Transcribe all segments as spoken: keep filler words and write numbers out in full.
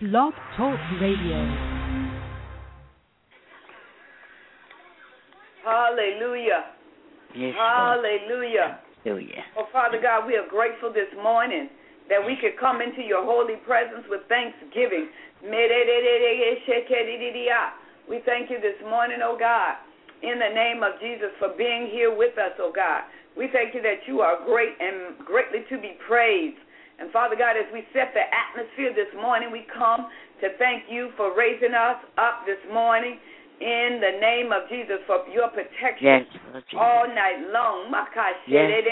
Blog Talk Radio. Hallelujah. Yes, Hallelujah. Hallelujah. Oh, Father God, we are grateful this morning that we could come into your holy presence with thanksgiving. We thank you this morning, oh God, in the name of Jesus, for being here with us, oh God. We thank you that you are great and greatly to be praised. And Father God, as we set the atmosphere this morning, we come to thank you for raising us up this morning in the name of Jesus for your protection Yes, Lord Jesus. all night long. Yes,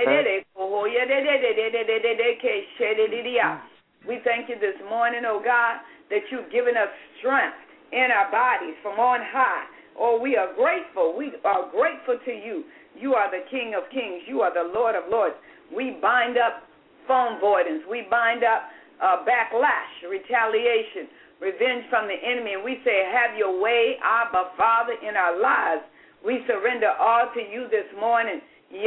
We thank you this morning, oh God, that you've given us strength in our bodies from on high. Oh, we are grateful. We are grateful to you. You are the King of Kings. You are the Lord of Lords. We bind up phone voidings. We bind up uh, backlash, retaliation, revenge from the enemy. And we say, have your way, Abba, Father, in our lives. We surrender all to you this morning. We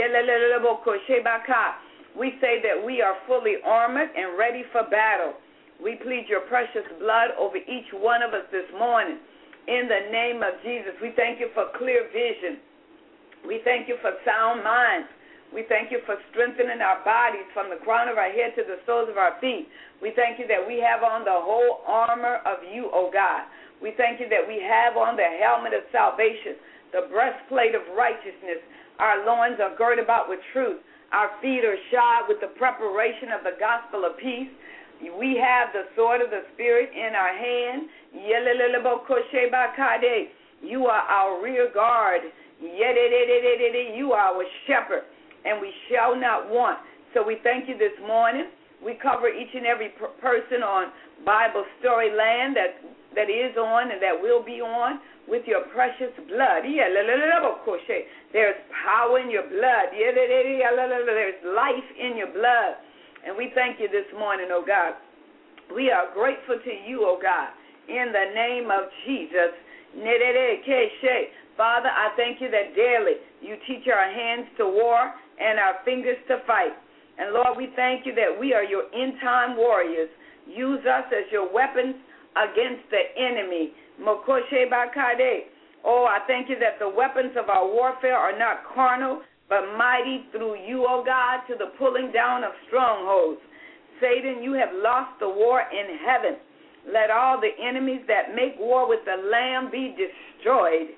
say that we are fully armored and ready for battle. We plead your precious blood over each one of us this morning. In the name of Jesus, we thank you for clear vision. We thank you for sound minds. We thank you for strengthening our bodies from the crown of our head to the soles of our feet. We thank you that we have on the whole armor of you, O God. We thank you that we have on the helmet of salvation, the breastplate of righteousness. Our loins are girded about with truth. Our feet are shod with the preparation of the gospel of peace. We have the sword of the Spirit in our hand. You are our rear guard. You are our shepherd, and we shall not want. So we thank you this morning. We cover each and every per- person on Bible Storyland that that is on and that will be on with your precious blood. There's power in your blood. There's life in your blood. And we thank you this morning, oh God. We are grateful to you, oh God, in the name of Jesus. Father, I thank you that daily you teach our hands to war and our fingers to fight. And Lord, we thank you that we are your end-time warriors. Use us as your weapons against the enemy. Oh, I thank you that the weapons of our warfare are not carnal, but mighty through you, O God, to the pulling down of strongholds. Satan, you have lost the war in heaven. Let all the enemies that make war with the Lamb be destroyed.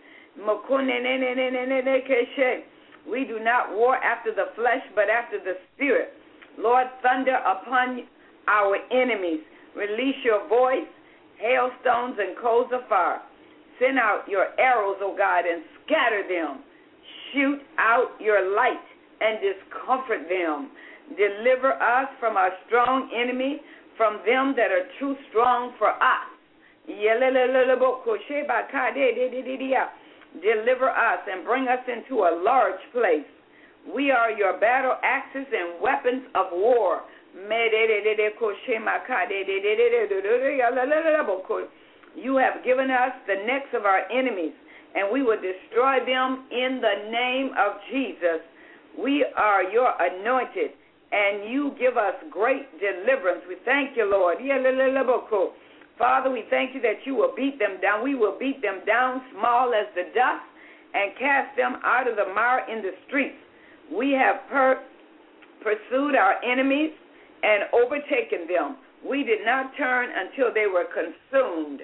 We do not war after the flesh, but after the Spirit. Lord, thunder upon our enemies. Release your voice, hailstones and coals of fire. Send out your arrows, O God, and scatter them. Shoot out your light and discomfort them. Deliver us from our strong enemy, from them that are too strong for us. Deliver us and bring us into a large place. We are your battle axes and weapons of war. You have given us the necks of our enemies, and we will destroy them in the name of Jesus. We are your anointed, and you give us great deliverance. We thank you, Lord. Father, we thank you that you will beat them down. We will beat them down small as the dust and cast them out of the mire in the streets. We have per- pursued our enemies and overtaken them. We did not turn until they were consumed.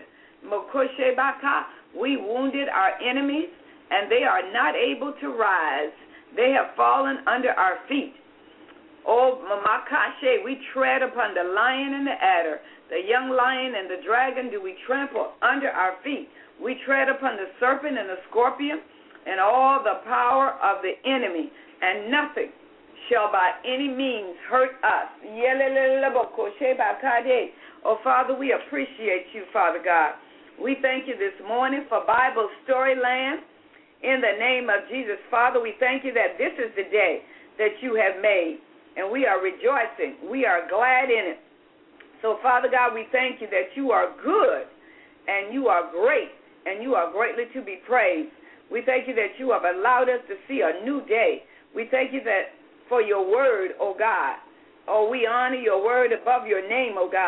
We wounded our enemies, and they are not able to rise. They have fallen under our feet. Oh, Mamakashe, we tread upon the lion and the adder. The young lion and the dragon do we trample under our feet. We tread upon the serpent and the scorpion and all the power of the enemy, and nothing shall by any means hurt us. Oh, Father, we appreciate you, Father God. We thank you this morning for Bible Storyland. In the name of Jesus, Father, we thank you that this is the day that you have made, and we are rejoicing. We are glad in it. So, Father God, we thank you that you are good and you are great and you are greatly to be praised. We thank you that you have allowed us to see a new day. We thank you that for your word, oh God. Oh, we honor your word above your name, oh God.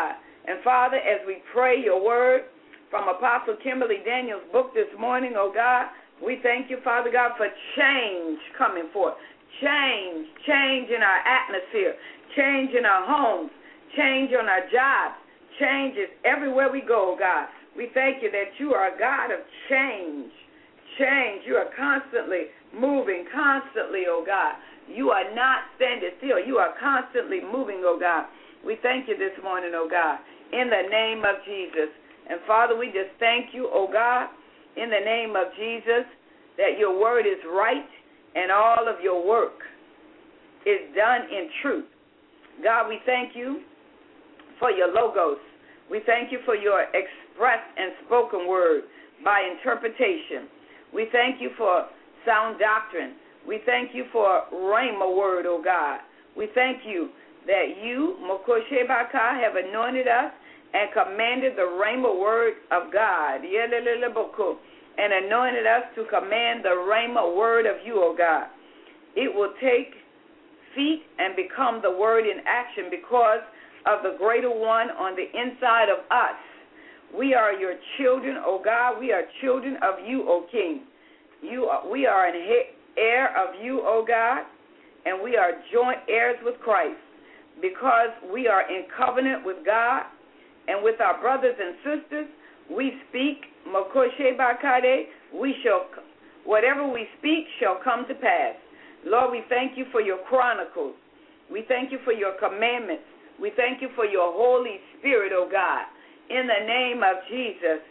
And, Father, as we pray your word from Apostle Kimberly Daniels' book this morning, oh God, we thank you, Father God, for change coming forth. Change, change in our atmosphere, change in our homes, change on our jobs, changes everywhere we go, God. We thank you that you are a God of change. Change. You are constantly moving, constantly, oh God. You are not standing still. You are constantly moving, oh God. We thank you this morning, oh God, in the name of Jesus. And, Father, we just thank you, oh God, in the name of Jesus, that your word is right and all of your work is done in truth. God, we thank you for your logos. We thank you for your expressed and spoken word by interpretation. We thank you for sound doctrine. We thank you for Rhema word, oh God. We thank you that you, Mokoshe Baka, have anointed us and commanded the Rhema word of God, and anointed us to command the Rhema word of you, oh God. It will take feet and become the word in action because of the greater one on the inside of us. We are your children, oh God. We are children of you, O King. You are, we are an heir of you, O God, and we are joint heirs with Christ because we are in covenant with God and with our brothers and sisters. We speak, Mokoshe Bakade, we shall, whatever we speak shall come to pass. Lord, we thank you for your chronicles. We thank you for your commandments. We thank you for your Holy Spirit, O God. In the name of Jesus.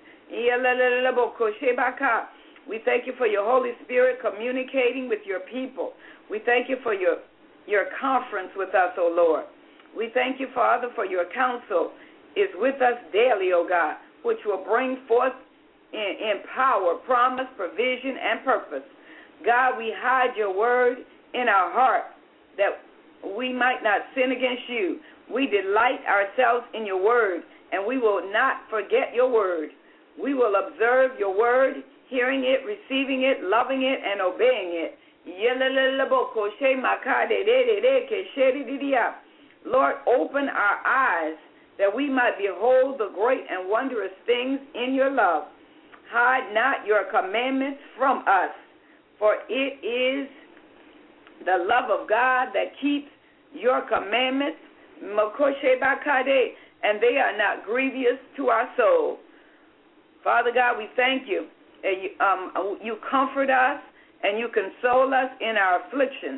We thank you for your Holy Spirit communicating with your people. We thank you for your, your conference with us, O Lord. We thank you, Father, for your counsel is with us daily, O God, which will bring forth in, in power, promise, provision, and purpose. God, we hide your word in our heart that we might not sin against you. We delight ourselves in your word, and we will not forget your word. We will observe your word, hearing it, receiving it, loving it, and obeying it. Lord, open our eyes that we might behold the great and wondrous things in your love. Hide not your commandments from us, for it is the love of God that keeps your commandments, and they are not grievous to our soul. Father God, we thank you. You, um, you comfort us and you console us in our afflictions.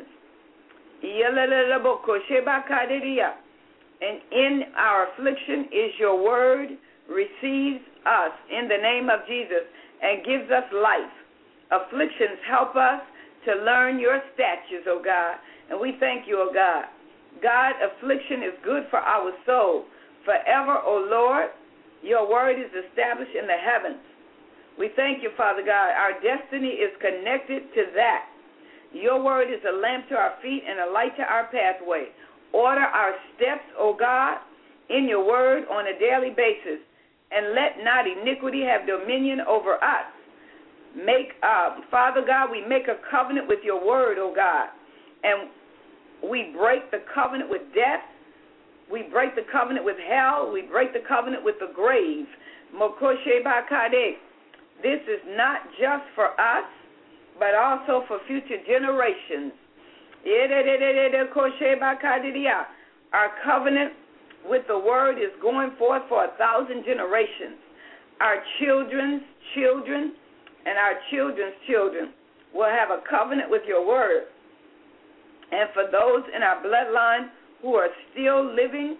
And in our affliction is your word, receives us in the name of Jesus and gives us life. Afflictions help us to learn your statutes, O God. And we thank you, O God. God, affliction is good for our soul. Forever, O Lord, your word is established in the heavens. We thank you, Father God. Our destiny is connected to that. Your word is a lamp to our feet and a light to our pathway. Order our steps, O God, in your word on a daily basis, and let not iniquity have dominion over us. Make, uh, Father God, we make a covenant with your word, O God, and we break the covenant with death. We break the covenant with hell. We break the covenant with the grave. Mokoshe Bakade. This is not just for us, but also for future generations. Our covenant with the word is going forth for a thousand generations. Our children's children and our children's children will have a covenant with your word. And for those in our bloodline who are still living,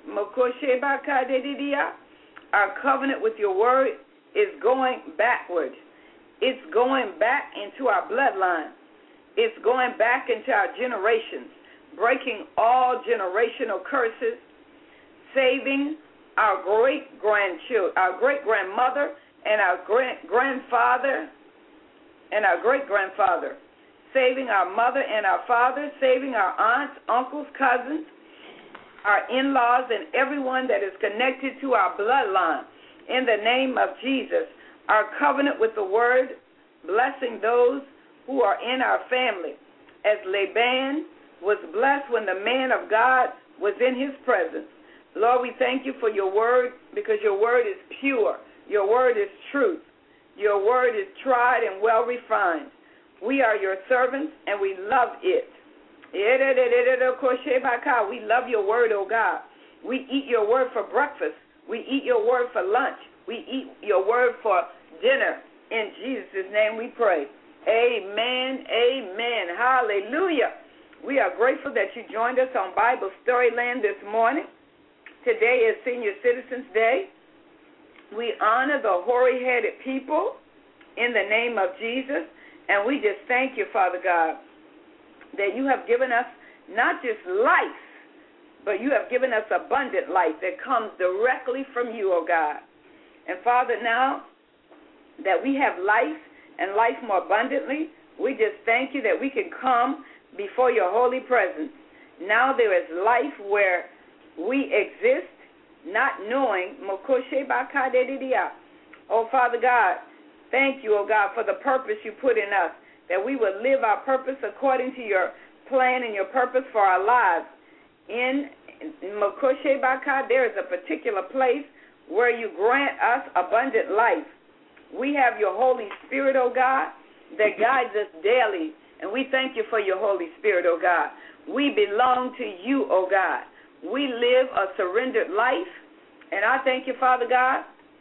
our covenant with your word is going backward. It's going back into our bloodline. It's going back into our generations, breaking all generational curses, saving our great-grandchildren, our great-grandmother and our great-grandfather and our great-grandfather, saving our mother and our father, saving our aunts, uncles, cousins, our in-laws, and everyone that is connected to our bloodline. In the name of Jesus, our covenant with the word, blessing those who are in our family. As Laban was blessed when the man of God was in his presence. Lord, we thank you for your word because your word is pure. Your word is truth. Your word is tried and well refined. We are your servants, and we love it. We love your word, oh God. We eat your word for breakfast. We eat your word for lunch. We eat your word for dinner. In Jesus' name we pray. Amen, amen. Hallelujah. We are grateful that you joined us on Bible Storyland this morning. Today is Senior Citizens Day. We honor the hoary-headed people in the name of Jesus, and we just thank you, Father God, that you have given us not just life, but you have given us abundant life that comes directly from you, oh God. And Father, now that we have life and life more abundantly, we just thank you that we can come before your holy presence. Now there is life where we exist, not knowing. Oh, Father God, thank you, oh God, for the purpose you put in us, that we would live our purpose according to your plan and your purpose for our lives. In Mokoshe Baka, there is a particular place where you grant us abundant life. We have your Holy Spirit, oh God, that guides us daily, and we thank you for your Holy Spirit, oh God. We belong to you, oh God. We live a surrendered life, and I thank you, Father God,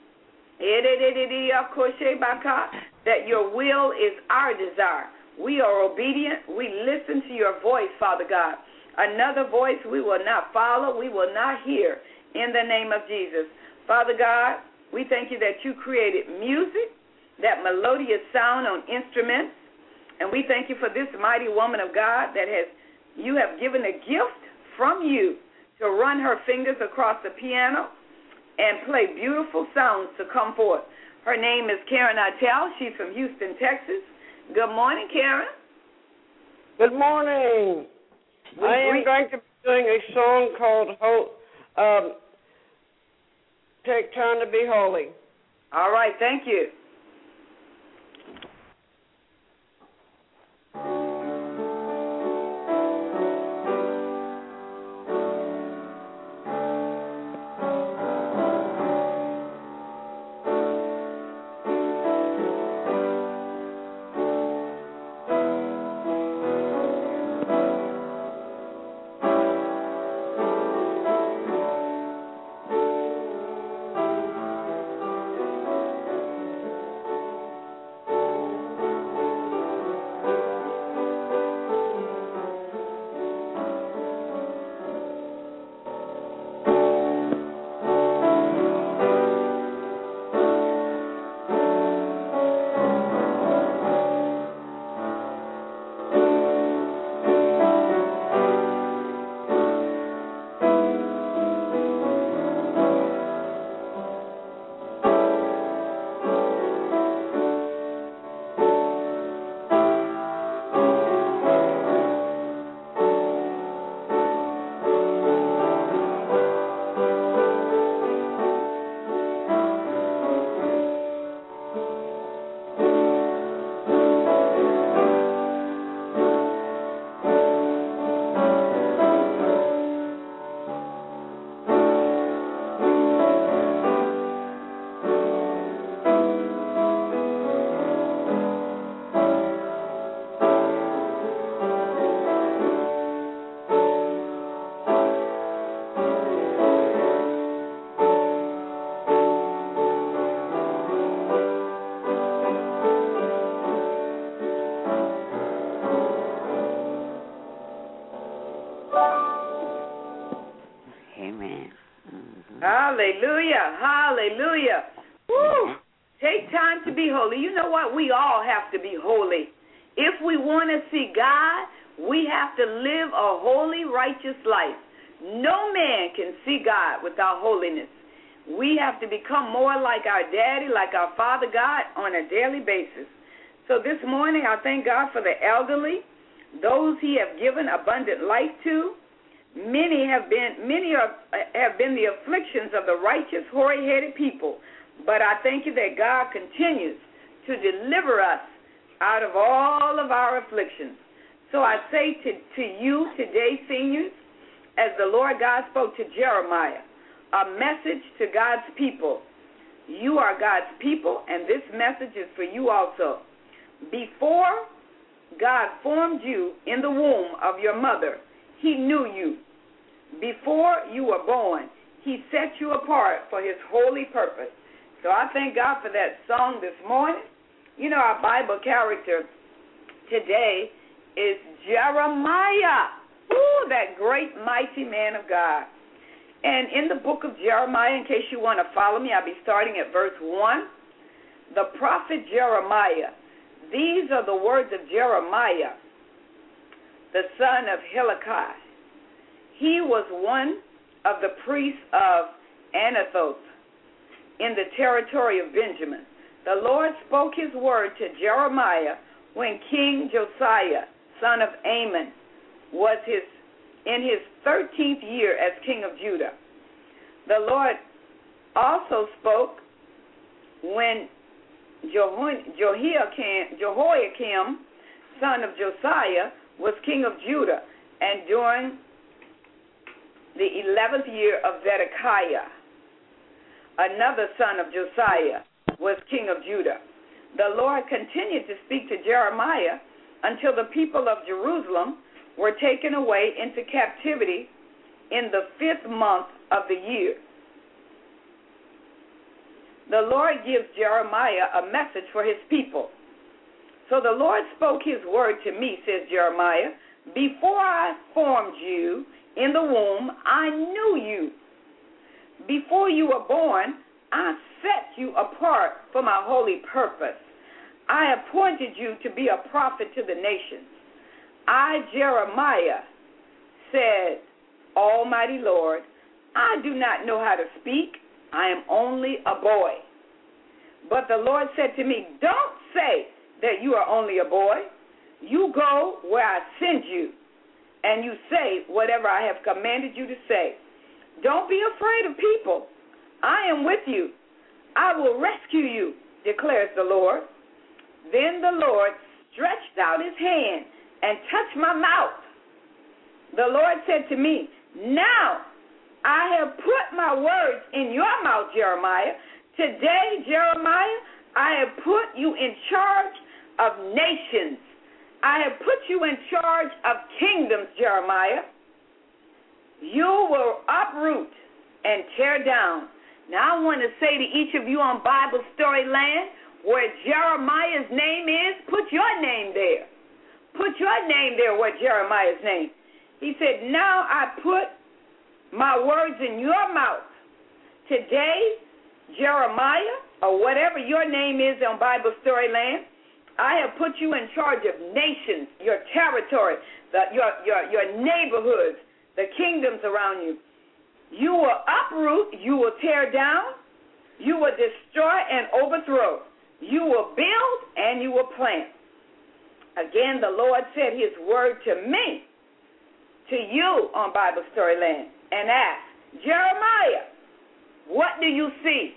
that your will is our desire. We are obedient. We listen to your voice, Father God. Another voice we will not follow, we will not hear, in the name of Jesus. Father God, we thank you that you created music, that melodious sound on instruments, and we thank you for this mighty woman of God that has you have given a gift from you to run her fingers across the piano and play beautiful sounds to come forth. Her name is Karen Itel. She's from Houston, Texas. Good morning, Karen. Good morning. We I am going to be doing a song called um, Take Time to Be Holy. All right, thank you. Hallelujah, hallelujah. Woo. Take time to be holy. You know what? We all have to be holy. If we want to see God, we have to live a holy, righteous life. No man can see God without holiness. We have to become more like our daddy, like our Father God on a daily basis. So this morning, I thank God for the elderly, those he have given abundant life to. Many have been many are, have been the afflictions of the righteous, hoary-headed people. But I thank you that God continues to deliver us out of all of our afflictions. So I say to, to you today, seniors, as the Lord God spoke to Jeremiah, a message to God's people. You are God's people, and this message is for you also. Before God formed you in the womb of your mother, he knew you. Before you were born, he set you apart for his holy purpose. So I thank God for that song this morning. You know, our Bible character today is Jeremiah. Ooh, that great, mighty man of God. And in the book of Jeremiah, in case you want to follow me, I'll be starting at verse one. The prophet Jeremiah. These are the words of Jeremiah, the son of Hilkiah. He was one of the priests of Anathoth in the territory of Benjamin. The Lord spoke his word to Jeremiah when King Josiah, son of Amon, was his in his thirteenth year as king of Judah. The Lord also spoke when Jehoiakim, Jehoiakim, son of Josiah, was king of Judah, and during the eleventh year of Zedekiah, another son of Josiah, was king of Judah. The Lord continued to speak to Jeremiah until the people of Jerusalem were taken away into captivity in the fifth month of the year. The Lord gives Jeremiah a message for his people. So the Lord spoke his word to me, says Jeremiah. Before I formed you in the womb, I knew you. Before you were born, I set you apart for my holy purpose. I appointed you to be a prophet to the nations. I, Jeremiah, said, Almighty Lord, I do not know how to speak. I am only a boy. But the Lord said to me, don't say that you are only a boy. You go where I send you, and you say whatever I have commanded you to say. Don't be afraid of people. I am with you. I will rescue you, declares the Lord. Then the Lord stretched out his hand and touched my mouth. The Lord said to me, now I have put my words in your mouth, Jeremiah. Today, Jeremiah, I have put you in charge of nations. I have put you in charge of kingdoms, Jeremiah. You will uproot and tear down. Now I want to say to each of you on Bible Story Land, where Jeremiah's name is, put your name there. Put your name there where Jeremiah's name. He said, now I put my words in your mouth. Today, Jeremiah, or whatever your name is on Bible Story Land, I have put you in charge of nations, your territory, the, your, your, your neighborhoods, the kingdoms around you. You will uproot, you will tear down, you will destroy and overthrow. You will build and you will plant. Again, the Lord said his word to me, to you on Bible Story Land, and asked, Jeremiah, what do you see?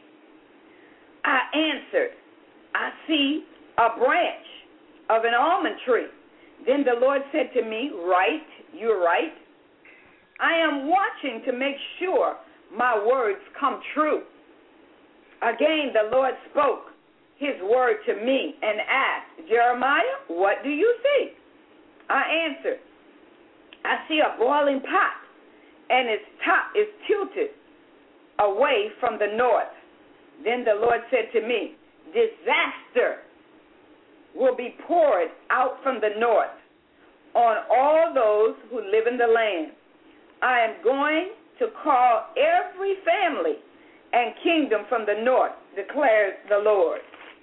I answered, I see a branch of an almond tree. Then the Lord said to me, right, you're right. I am watching to make sure my words come true. Again, the Lord spoke his word to me and asked, Jeremiah, what do you see? I answered, I see a boiling pot, and its top is tilted away from the north. Then the Lord said to me, disaster will be poured out from the north on all those who live in the land. I am going to call every family and kingdom from the north, declares the Lord.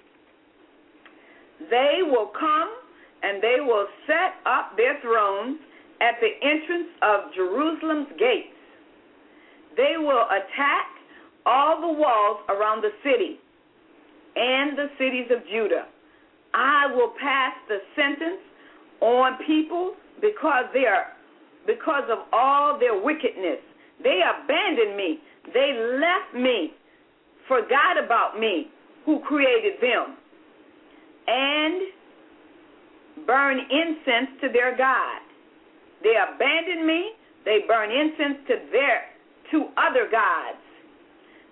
They will come and they will set up their thrones at the entrance of Jerusalem's gates. They will attack all the walls around the city and the cities of Judah. I will pass the sentence on people because they are because of all their wickedness. They abandoned me. They left me, forgot about me, who created them, and burn incense to their God. They abandoned me. They burn incense to their to other gods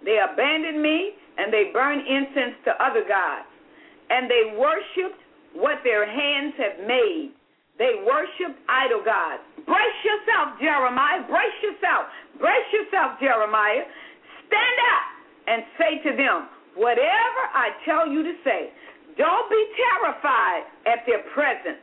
They abandoned me, and they burned incense to other gods. And they worshipped what their hands have made. They worshipped idol gods. Brace yourself, Jeremiah. Brace yourself. Brace yourself, Jeremiah. Stand up and say to them, whatever I tell you to say. Don't be terrified at their presence,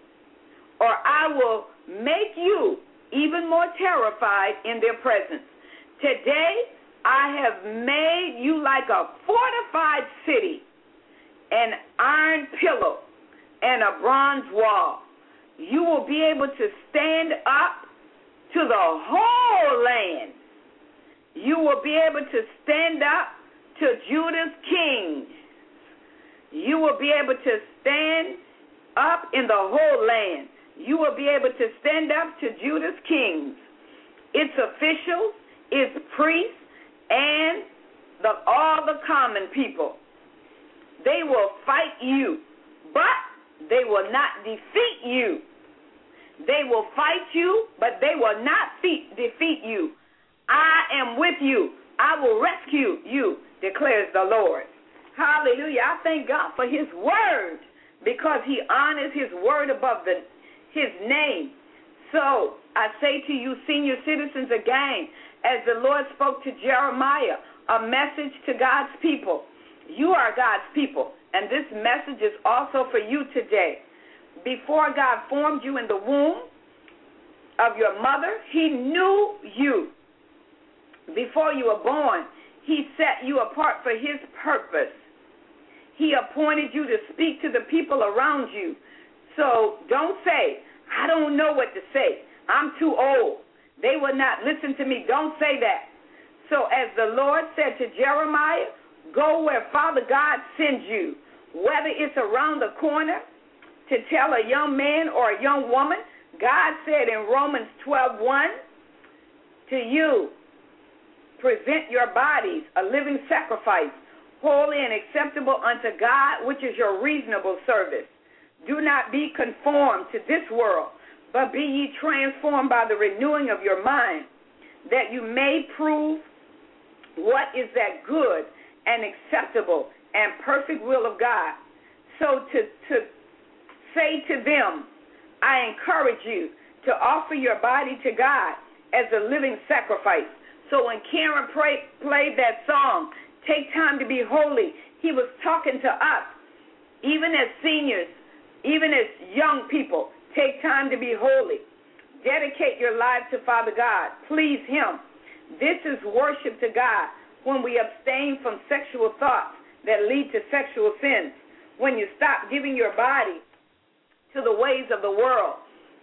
or I will make you even more terrified in their presence. Today, I have made you like a fortified city, an iron pillar, and a bronze wall. You will be able to stand up to the whole land. You will be able to stand up to Judah's kings. You will be able to stand up in the whole land. You will be able to stand up to Judah's kings, its officials, its priests, and the, all the common people. They will fight you, but they will not defeat you. They will fight you, but they will not fe- defeat you. I am with you. I will rescue you, declares the Lord. Hallelujah. I thank God for his word, because he honors his word above the, his name. So I say to you, senior citizens, again, as the Lord spoke to Jeremiah, a message to God's people. You are God's people, and this message is also for you today. Before God formed you in the womb of your mother, he knew you. Before you were born, he set you apart for his purpose. He appointed you to speak to the people around you. So don't say, I don't know what to say. I'm too old. They will not listen to me. Don't say that. So as the Lord said to Jeremiah, go where Father God sends you, whether it's around the corner to tell a young man or a young woman. God said in Romans twelve one, to you, present your bodies a living sacrifice, holy and acceptable unto God, which is your reasonable service. Do not be conformed to this world, but be ye transformed by the renewing of your mind, that you may prove what is that good and acceptable and perfect will of God. So to, to say to them, I encourage you to offer your body to God as a living sacrifice. So when Karen pray, played that song, take time to be holy, he was talking to us, even as seniors, even as young people, take time to be holy. Dedicate your lives to Father God. Please him. This is worship to God when we abstain from sexual thoughts that lead to sexual sins, when you stop giving your body to the ways of the world,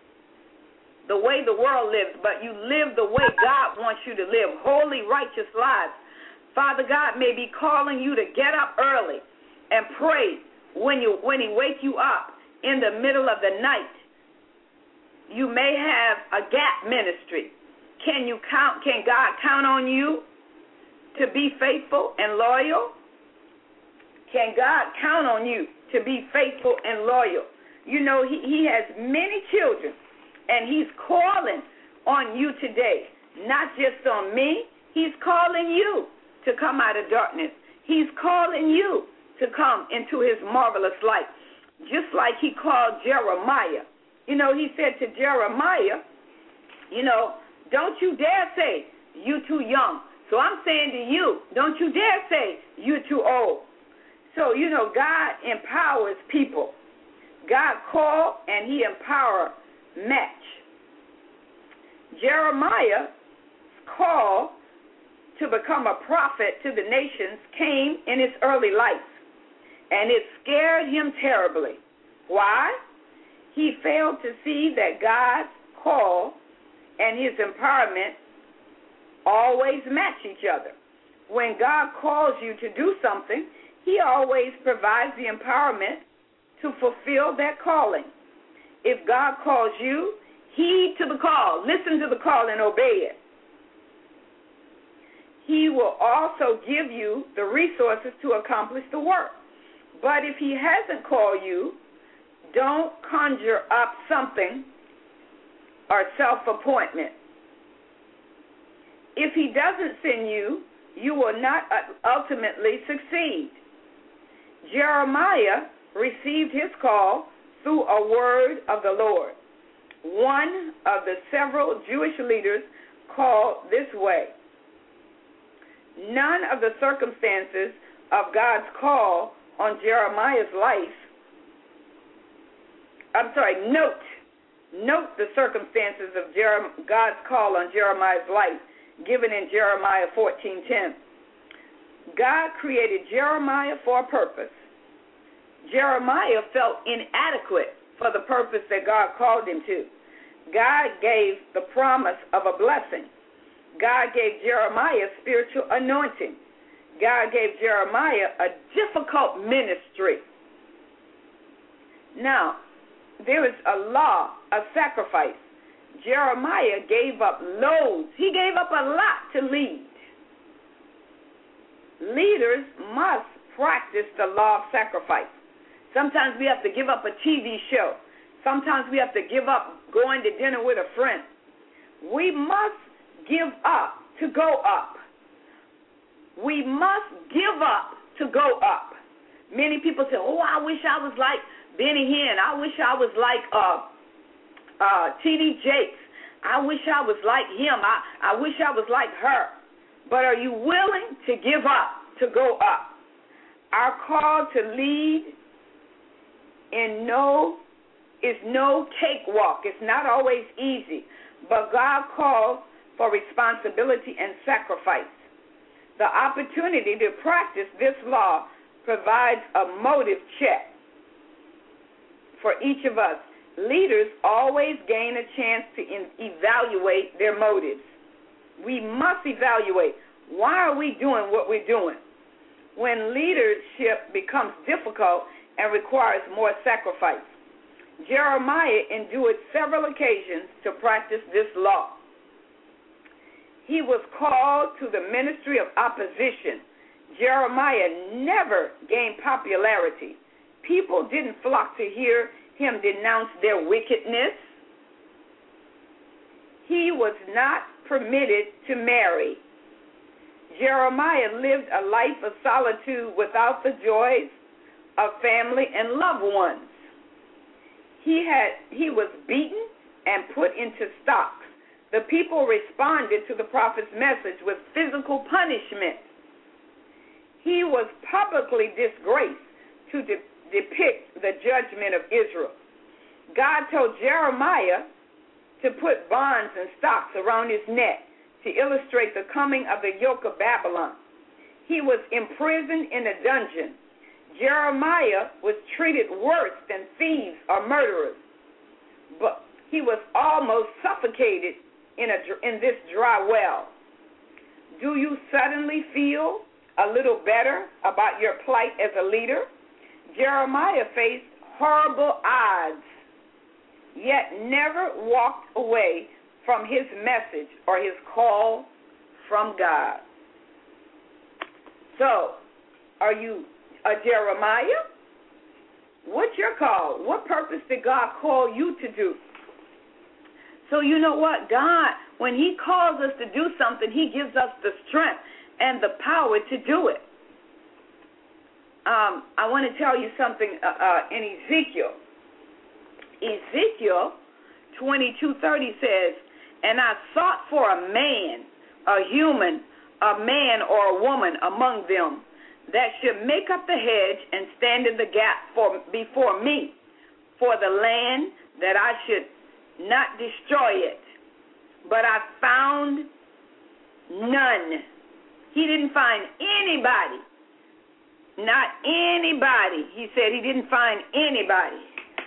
the way the world lives, but you live the way God wants you to live, holy, righteous lives. Father God may be calling you to get up early and pray when you when he wake you up in the middle of the night. You may have a gap ministry. Can you count? Can God count on you to be faithful and loyal? Can God count on you to be faithful and loyal? You know, he, he has many children, and he's calling on you today, not just on me. He's calling you to come out of darkness. He's calling you to come into his marvelous light, just like he called Jeremiah. You know, he said to Jeremiah, you know, don't you dare say you too young. So I'm saying to you, don't you dare say you're too old. So, you know, God empowers people. God called and he empowered match. Jeremiah's call to become a prophet to the nations came in his early life, and it scared him terribly. Why? He failed to see that God's call and his empowerment always match each other. When God calls you to do something, he always provides the empowerment to fulfill that calling. If God calls you, heed to the call. Listen to the call and obey it. He will also give you the resources to accomplish the work. But if he hasn't called you, don't conjure up something or self-appointment. If he doesn't send you, you will not ultimately succeed. Jeremiah received his call through a word of the Lord. One of the several Jewish leaders called this way. None of the circumstances of God's call on Jeremiah's life, I'm sorry, note, note the circumstances of Jerem- God's call on Jeremiah's life given in Jeremiah fourteen ten. God created Jeremiah for a purpose. Jeremiah felt inadequate for the purpose that God called him to. God gave the promise of a blessing. God gave Jeremiah spiritual anointing. God gave Jeremiah a difficult ministry. Now, there is a law of sacrifice. Jeremiah gave up loads. He gave up a lot to lead. Leaders must practice the law of sacrifice. Sometimes we have to give up a T V show. Sometimes we have to give up going to dinner with a friend. We must give up to go up. We must give up to go up. Many people say, oh, I wish I was like Benny Hinn. I wish I was like uh, uh, T D Jakes. I wish I was like him. I, I wish I was like her. But are you willing to give up to go up? Our call to lead in no is no cakewalk. It's not always easy, but God calls for responsibility and sacrifice. The opportunity to practice this law provides a motive check for each of us. Leaders always gain a chance to in- evaluate their motives. We must evaluate, why are we doing what we're doing? When leadership becomes difficult and requires more sacrifice. Jeremiah endured several occasions to practice this law. He was called to the ministry of opposition. Jeremiah never gained popularity. People didn't flock to hear him denounce their wickedness. He was not permitted to marry. Jeremiah lived a life of solitude without the joys of family and loved ones. He had he was beaten and put into stocks. The people responded to the prophet's message with physical punishment. He was publicly disgraced to de- depict the judgment of Israel. God told Jeremiah to put bonds and stocks around his neck to illustrate the coming of the yoke of Babylon. He was imprisoned in a dungeon. Jeremiah was treated worse than thieves or murderers, but he was almost suffocated in, a, in this dry well. Do you suddenly feel a little better about your plight as a leader? Jeremiah faced horrible odds, yet never walked away from his message or his call from God. So, are you a Jeremiah? What's your call? What purpose did God call you to do? So you know what? God, when he calls us to do something, he gives us the strength and the power to do it. Um, I want to tell you something uh, uh, in Ezekiel. Ezekiel twenty-two thirty says, and I sought for a man, a human, a man or a woman among them that should make up the hedge and stand in the gap for before me for the land, that I should not destroy it. But I found none. He didn't find anybody. Not anybody. He said he didn't find anybody.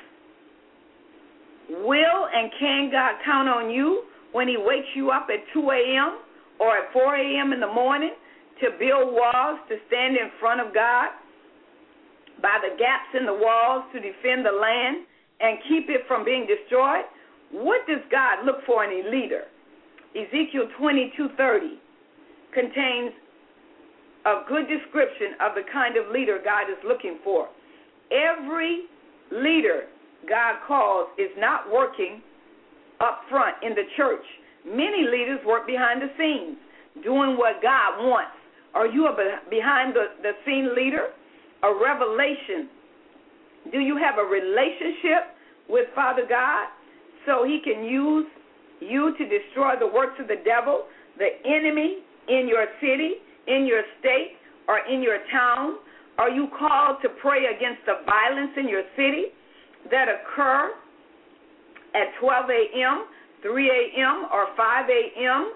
Will and can God count on you when he wakes you up at two a.m. or at four a.m. in the morning to build walls, to stand in front of God by the gaps in the walls to defend the land and keep it from being destroyed? What does God look for in a leader? Ezekiel twenty-two thirty contains a good description of the kind of leader God is looking for. Every leader God calls is not working up front in the church. Many leaders work behind the scenes, doing what God wants, Are you a behind the, the scene leader? A revelation? Do you have a relationship with Father God so he can use you to destroy the works of the devil, the enemy in your city, in your state, or in your town? Are you called to pray against the violence in your city that occur at twelve a.m., three a.m., or five a.m.?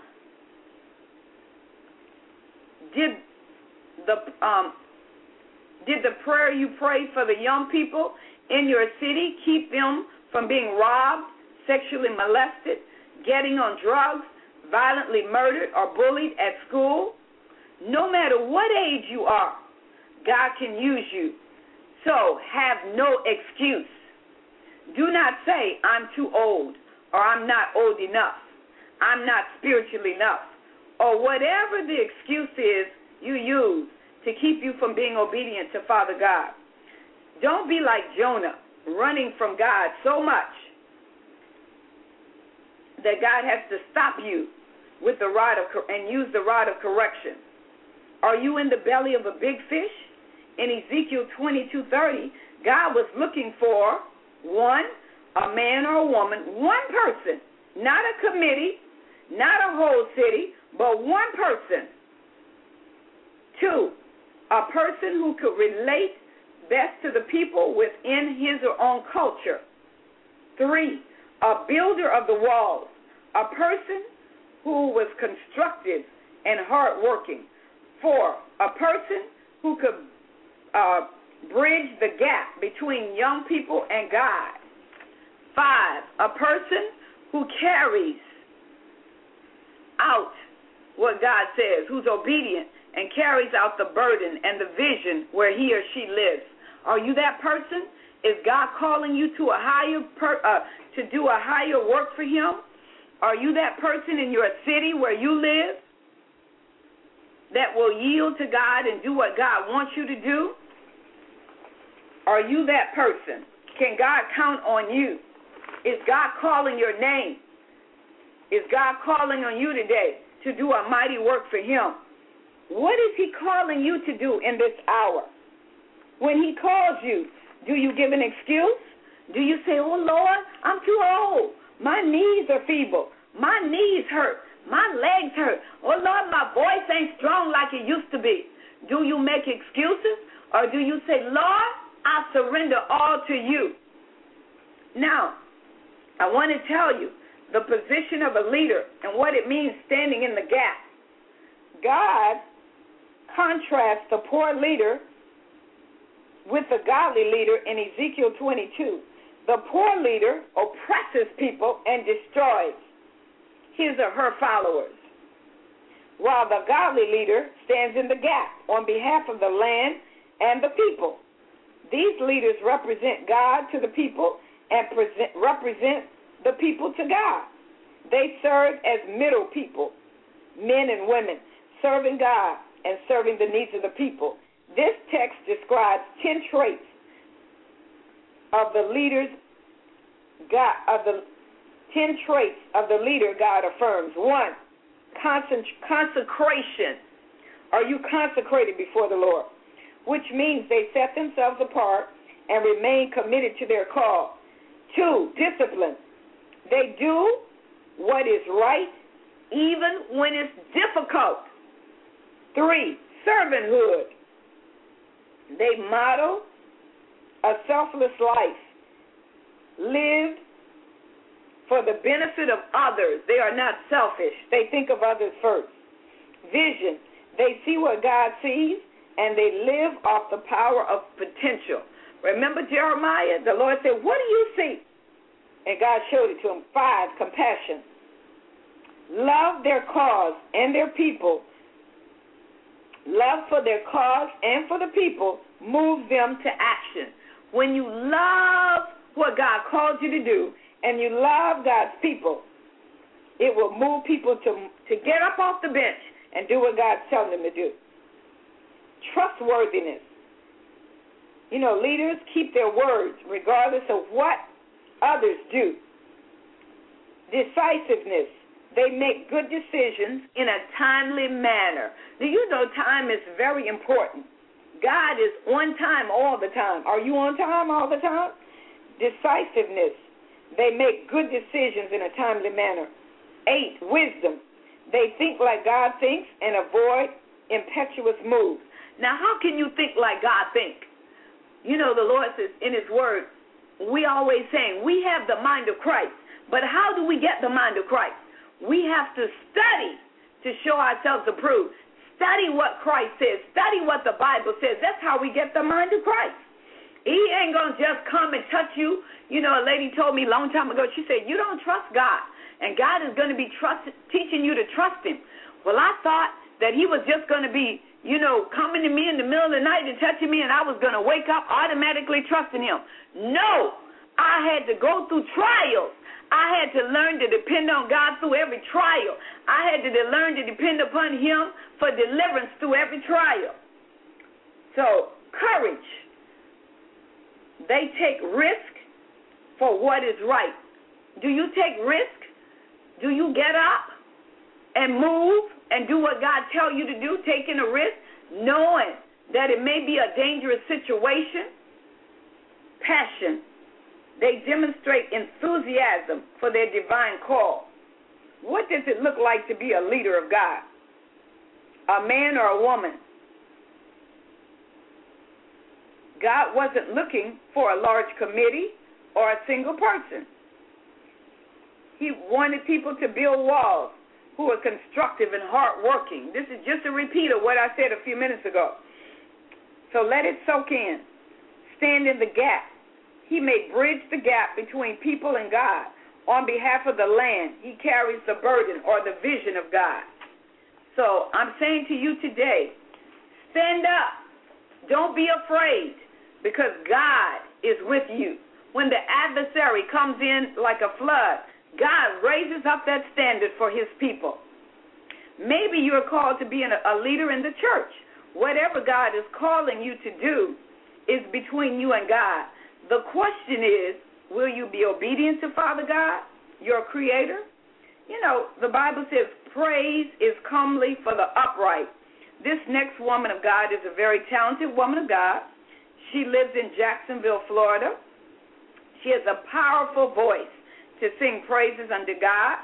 Did the um, did the prayer you prayed for the young people in your city keep them from being robbed, sexually molested, getting on drugs, violently murdered, or bullied at school? No matter what age you are, God can use you. So have no excuse. Do not say, I'm too old, or I'm not old enough, I'm not spiritual enough, or whatever the excuse is you use to keep you from being obedient to Father God. Don't be like Jonah, running from God so much that God has to stop you with the rod of and use the rod of correction. Are you in the belly of a big fish? In Ezekiel twenty-two thirty, God was looking for one, a man or a woman, one person, not a committee, not a whole city, but one person. Two, a person who could relate best to the people within his or own culture. Three, a builder of the walls, a person who was constructive and hardworking. Four, a person who could uh, bridge the gap between young people and God. Five, a person who carries out what God says, who's obedient and carries out the burden and the vision where he or she lives. Are you that person? Is God calling you to a higher per, uh, to do a higher work for him? Are you that person in your city where you live that will yield to God and do what God wants you to do? Are you that person? Can God count on you? Is God calling your name? Is God calling on you today to do a mighty work for him? What is he calling you to do in this hour? When he calls you, do you give an excuse? Do you say, oh, Lord, I'm too old. My knees are feeble. My knees hurt. My legs hurt. Oh, Lord, my voice ain't strong like it used to be. Do you make excuses? Or do you say, Lord, I surrender all to you? Now, I want to tell you the position of a leader and what it means standing in the gap. God contrasts the poor leader with the godly leader in Ezekiel twenty-two. The poor leader oppresses people and destroys his or her followers, while the godly leader stands in the gap on behalf of the land and the people. These leaders represent God to the people and present, represent the people to God. They serve as middle people, men and women, serving God and serving the needs of the people. This text describes ten traits of the leaders God of the ten traits of the leader God affirms. One, consecration. Are you consecrated before the Lord? Which means they set themselves apart and remain committed to their call. Two, discipline. They do what is right even when it's difficult. Three, servanthood. They model a selfless life, lived for the benefit of others. They are not selfish. They think of others first. Vision. They see what God sees, and they live off the power of potential. Remember Jeremiah? The Lord said, what do you see? And God showed it to him. Five, compassion. Love their cause and their people. Love for their cause and for the people moves them to action. When you love what God called you to do and you love God's people, it will move people to, to get up off the bench and do what God's telling them to do. Trustworthiness. You know, leaders keep their words regardless of what others do. Decisiveness. They make good decisions in a timely manner. Do you know time is very important? God is on time all the time. Are you on time all the time? Decisiveness. They make good decisions in a timely manner. Eight, wisdom. They think like God thinks and avoid impetuous moves. Now, how can you think like God thinks? You know, the Lord says in his word, we always saying we have the mind of Christ. But how do we get the mind of Christ? We have to study to show ourselves approved. Study what Christ says. Study what the Bible says. That's how we get the mind of Christ. He ain't going to just come and touch you. You know, a lady told me a long time ago, she said, you don't trust God, and God is going to be trust, teaching you to trust him. Well, I thought that he was just going to be, you know, coming to me in the middle of the night and touching me, and I was going to wake up automatically trusting him. No, I had to go through trials. I had to learn to depend on God through every trial. I had to learn to depend upon him for deliverance through every trial. So, courage. They take risk for what is right. Do you take risk? Do you get up and move and do what God tells you to do, taking a risk, knowing that it may be a dangerous situation? Passion. They demonstrate enthusiasm for their divine call. What does it look like to be a leader of God? A man or a woman? God wasn't looking for a large committee or a single person. He wanted people to build walls who are constructive and hardworking. This is just a repeat of what I said a few minutes ago. So let it soak in. Stand in the gap. He may bridge the gap between people and God. On behalf of the land, he carries the burden or the vision of God. So I'm saying to you today, stand up. Don't be afraid, because God is with you. When the adversary comes in like a flood, God raises up that standard for his people. Maybe you're called to be a leader in the church. Whatever God is calling you to do is between you and God. The question is, will you be obedient to Father God, your creator? You know, the Bible says praise is comely for the upright. This next woman of God is a very talented woman of God. She lives in Jacksonville, Florida. She has a powerful voice to sing praises unto God.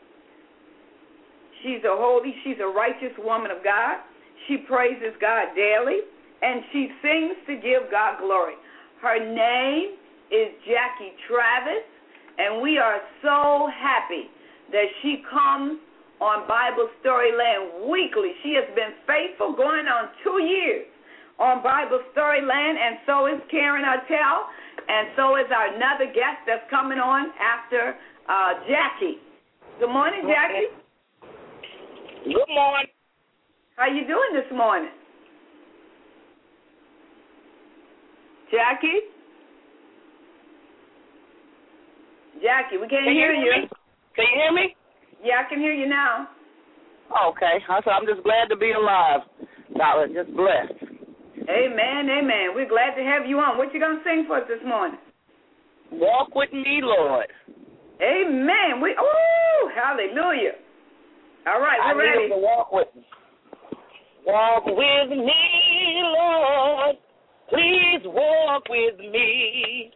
She's a holy, she's a righteous woman of God. She praises God daily, and she sings to give God glory. Her name is Jackie Travis, and we are so happy that she comes on Bible Storyland weekly. She has been faithful going on two years on Bible Storyland, and so is Karen Artell, and so is our another guest that's coming on after uh, Jackie. Good morning, Jackie. Good morning. How you doing this morning? Jackie? Jackie, we can't can hear you. you. Hear can you hear me? Yeah, I can hear you now. Okay. So I'm just glad to be alive. Dollar, just blessed. Amen, amen. We're glad to have you on. What you going to sing for us this morning? Walk with me, Lord. Amen. We oh, hallelujah. All right, we're I ready. need to walk with me. Walk with me, Lord. Please walk with me.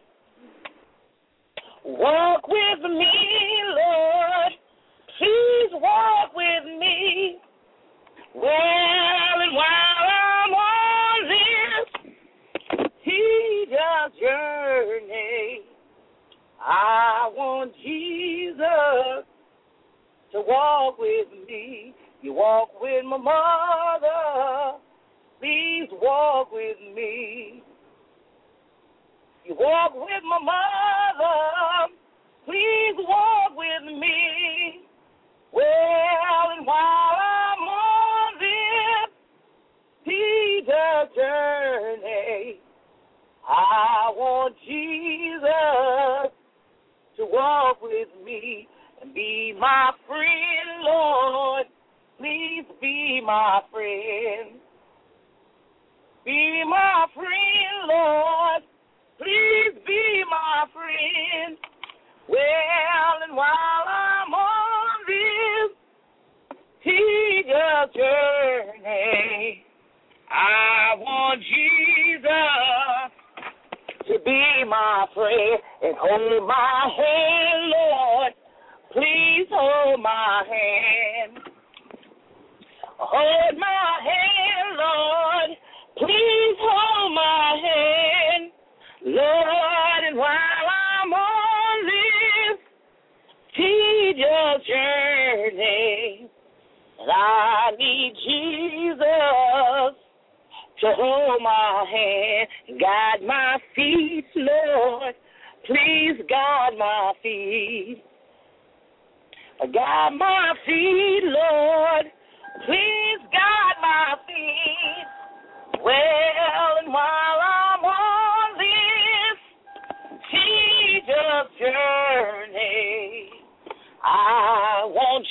Walk with me, Lord. Please walk with me. Well, and while I'm on this tedious journey, I want Jesus to walk with me. You walk with my mother. Please walk with me. You walk with my mother. Please walk with me. Well, and while I'm on this tedious journey, I want Jesus to walk with me and be my friend, Lord. Please be my friend. Be my friend, Lord. Please be my friend. Well, and while I'm on this be my friend and hold my hand, Lord. Please hold my hand. Hold my hand, Lord. Please hold my hand, Lord. And while I'm on this tedious journey, and I need Jesus to hold my hand, guide my feet, Lord. Please guide my feet. Guide my feet, Lord. Please guide my feet. Well, and while I'm on this tedious journey, I want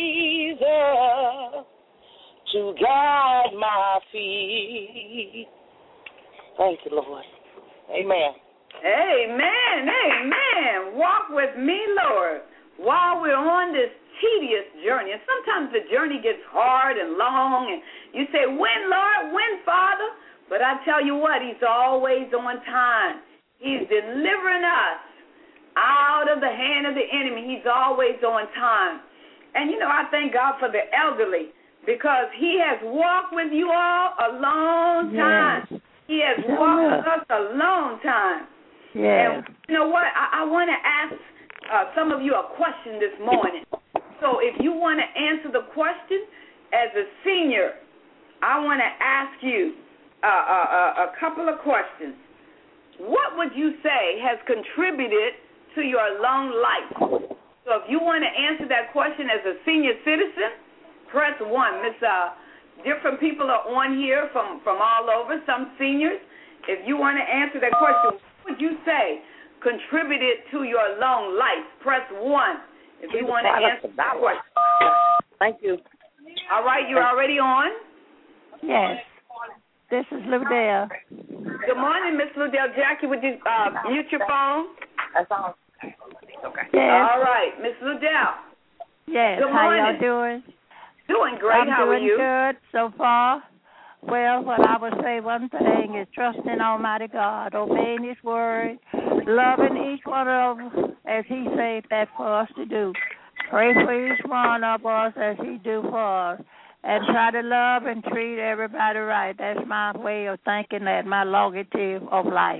Jesus to guide my feet. Thank you, Lord. Amen. Amen. Amen. Walk with me, Lord, while we're on this tedious journey. And sometimes the journey gets hard and long, and you say, when, Lord? When, Father? But I tell you what, he's always on time. He's delivering us out of the hand of the enemy. He's always on time. And, you know, I thank God for the elderly, because he has walked with you all a long time. Yes. He has yeah. walked with us a long time. Yeah. And you know what? I, I want to ask uh, some of you a question this morning. So if you want to answer the question as a senior, I want to ask you uh, uh, uh, a couple of questions. What would you say has contributed to your long life? So if you want to answer that question as a senior citizen, press one. Miss, uh, different people are on here from, from all over, some seniors. If you want to answer that question, what would you say contributed to your long life? Press one. If you want to answer that question. Thank you. All right, you're already on? Yes. This is Ludell. Good morning, Miss Ludell. Jackie, would you uh, mute your phone? That's all. Okay. Yes. All right, Miss Ludell. Yes. Good How morning. y'all doing? Doing great. I'm How doing are you? good so far. Well, what I would say one thing is trusting Almighty God, obeying His word, loving each one of us as He said that for us to do. Pray for each one of us as He do for us. And try to love and treat everybody right. That's my way of thinking, that my longevity of life.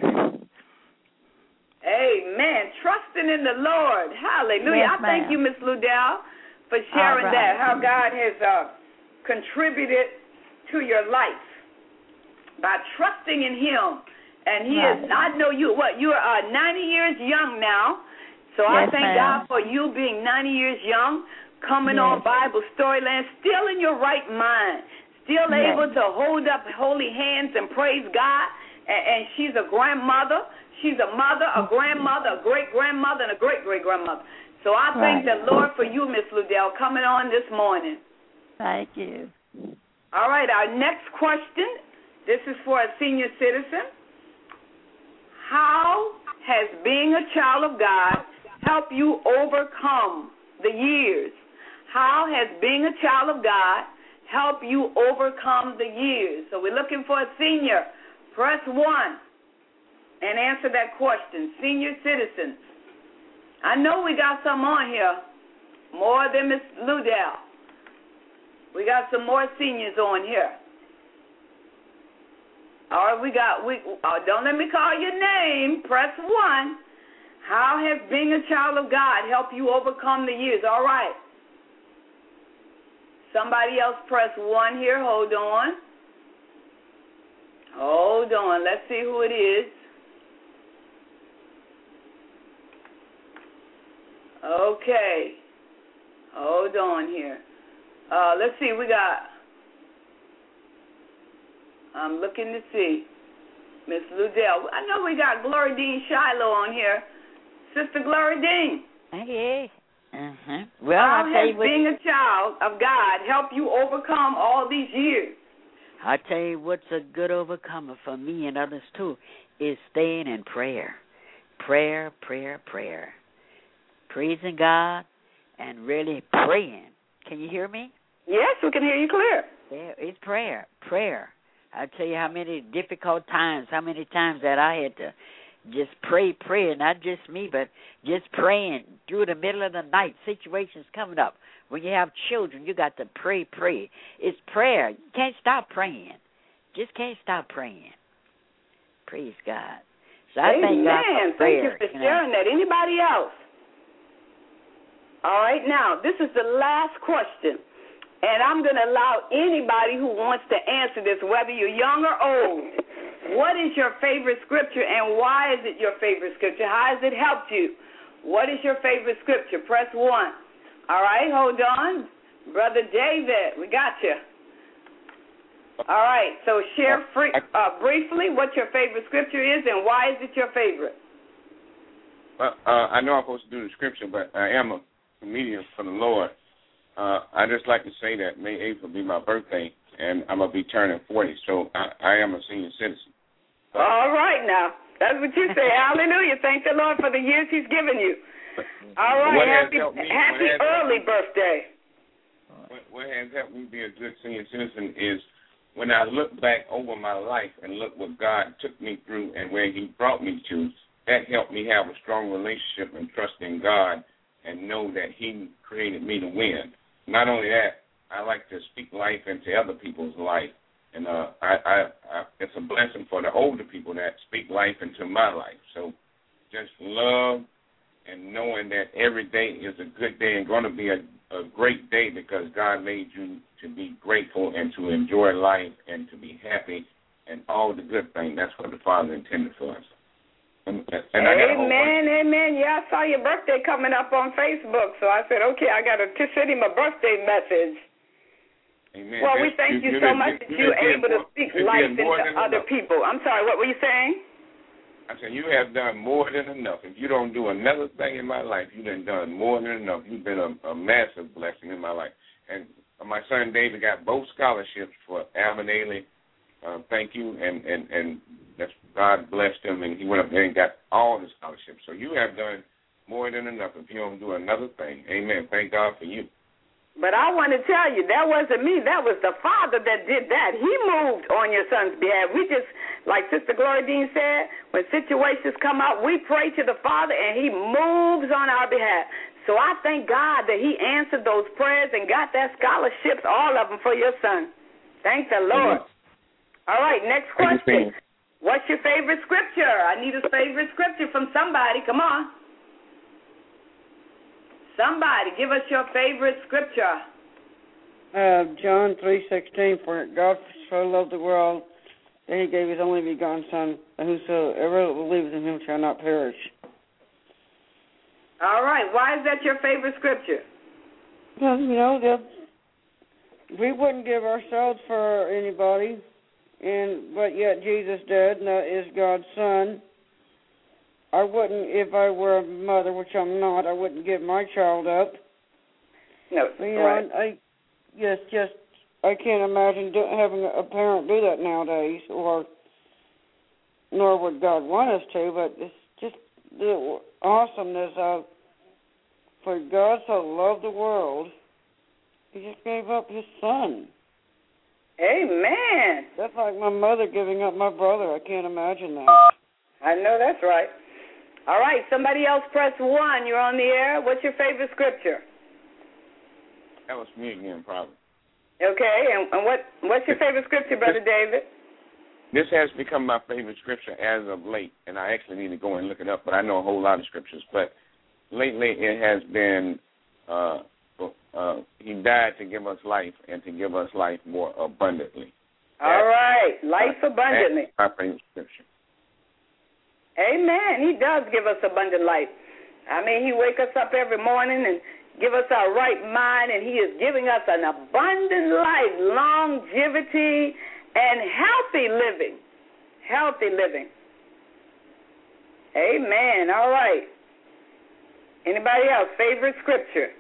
Amen. Trusting in the Lord. Hallelujah. Yes, I thank ma'am. you, Miss Ludell, for sharing right. that, how God has uh, contributed to your life by trusting in Him. And He right. is, I know you, what, you are uh, ninety years young now. So yes, I thank ma'am. God for you being ninety years young, coming yes. on Bible Storyland, still in your right mind, still yes. able to hold up holy hands and praise God. And, and she's a grandmother. She's a mother, a grandmother, a great-grandmother, and a great-great-grandmother. So I thank right. the Lord for you, Miss Ludell, coming on this morning. Thank you. All right, our next question, this is for a senior citizen. How has being a child of God helped you overcome the years? How has being a child of God helped you overcome the years? So we're looking for a senior. Press one and answer that question. Senior citizens. I know we got some on here, more than Miss Ludell. We got some more seniors on here. All right, we got, we. Oh, don't let me call your name. Press one. How has being a child of God helped you overcome the years? All right. Somebody else press one here. Hold on. Hold on. Let's see who it is. Okay. Hold on here. Uh, let's see. We got, I'm looking to see. Miss Ludell. I know we got Glory Dean Shiloh on here. Sister Glory Dean. Hey. Uh-huh. Well, How I'll tell has you what, being a child of God help you overcome all these years? I'll tell you what's a good overcomer for me and others too is staying in prayer. Prayer, prayer, prayer. Praising God and really praying. Can you hear me? Yes, we can hear you clear. Yeah, it's prayer, prayer. I'll tell you how many difficult times, how many times that I had to just pray, pray, not just me, but just praying through the middle of the night, situations coming up. When you have children, you got to pray, pray. It's prayer. You can't stop praying. Just can't stop praying. Praise God. So I Amen. thank God for prayer. Thank you for you know. sharing that. Anybody else? All right, now, this is the last question, and I'm going to allow anybody who wants to answer this, whether you're young or old. What is your favorite scripture, and why is it your favorite scripture? How has it helped you? What is your favorite scripture? Press one. All right, hold on. Brother David, we got you. All right, so share free, uh, briefly what your favorite scripture is and why is it your favorite? Uh, uh, I know I'm supposed to do the scripture, but I am a comedian for the Lord. Uh, I just like to say that May eighth will be my birthday, and I'm going to be turning forty, so I, I am a senior citizen. All right, now. That's what you say. Hallelujah. Thank the Lord for the years he's given you. All right, what happy, me, happy early birthday. What, what has helped me be a good senior citizen is when I look back over my life and look what God took me through and where he brought me to, that helped me have a strong relationship and trust in God and know that he created me to win. Not only that, I like to speak life into other people's life. And uh, I, I, I, it's a blessing for the older people that speak life into my life. So just love and knowing that every day is a good day and going to be a, a great day because God made you to be grateful and to enjoy life and to be happy and all the good things. That's what the Father intended for us. And, and amen, amen. Yeah, I saw your birthday coming up on Facebook, so I said, okay, I got to send him a birthday message. Amen. Well, That's, we thank you, you, you so you, much you, that you're able more, to speak life into other enough. people. I'm sorry, what were you saying? I said, you have done more than enough. If you don't do another thing in my life, you've done more than enough. You've been a, a massive blessing in my life. And my son David got both scholarships for Alvin Ailey. Uh, thank you, and, and, and that's, God blessed him, and he went up there and got all the scholarships. So you have done more than enough if you don't do another thing. Amen. Thank God for you. But I want to tell you, that wasn't me. That was the Father that did that. He moved on your son's behalf. We just, like Sister Gloria Dean said, when situations come up, we pray to the Father, and he moves on our behalf. So I thank God that he answered those prayers and got that scholarships, all of them, for your son. Thank the Lord. Mm-hmm. All right, next question. What's your favorite scripture? I need a favorite scripture from somebody. Come on. Somebody, give us your favorite scripture. Uh, John three sixteen, for God so loved the world that he gave his only begotten Son, that whosoever believes in him shall not perish. All right. Why is that your favorite scripture? Well, you know, that we wouldn't give ourselves for anybody, and but yet Jesus did, and that is God's Son. I wouldn't, if I were a mother, which I'm not, I wouldn't give my child up. No, but, you right. know, I, yes, just, I can't imagine do, having a parent do that nowadays, or nor would God want us to, but it's just the awesomeness of, for God so loved the world, he just gave up his son. Amen. That's like my mother giving up my brother. I can't imagine that. I know that's right. All right, somebody else press one. You're on the air. What's your favorite scripture? That was me again, probably. Okay, and, and what what's your favorite scripture, Brother David? This has become my favorite scripture as of late, and I actually need to go and look it up, but I know a whole lot of scriptures. But lately it has been, uh, uh, he died to give us life and to give us life more abundantly. All right, life uh, abundantly. That's my favorite scripture. Amen. He does give us abundant life. I mean, he wakes us up every morning and give us our right mind, and he is giving us an abundant life, longevity, and healthy living. Healthy living. Amen. All right. Anybody else? Favorite scripture?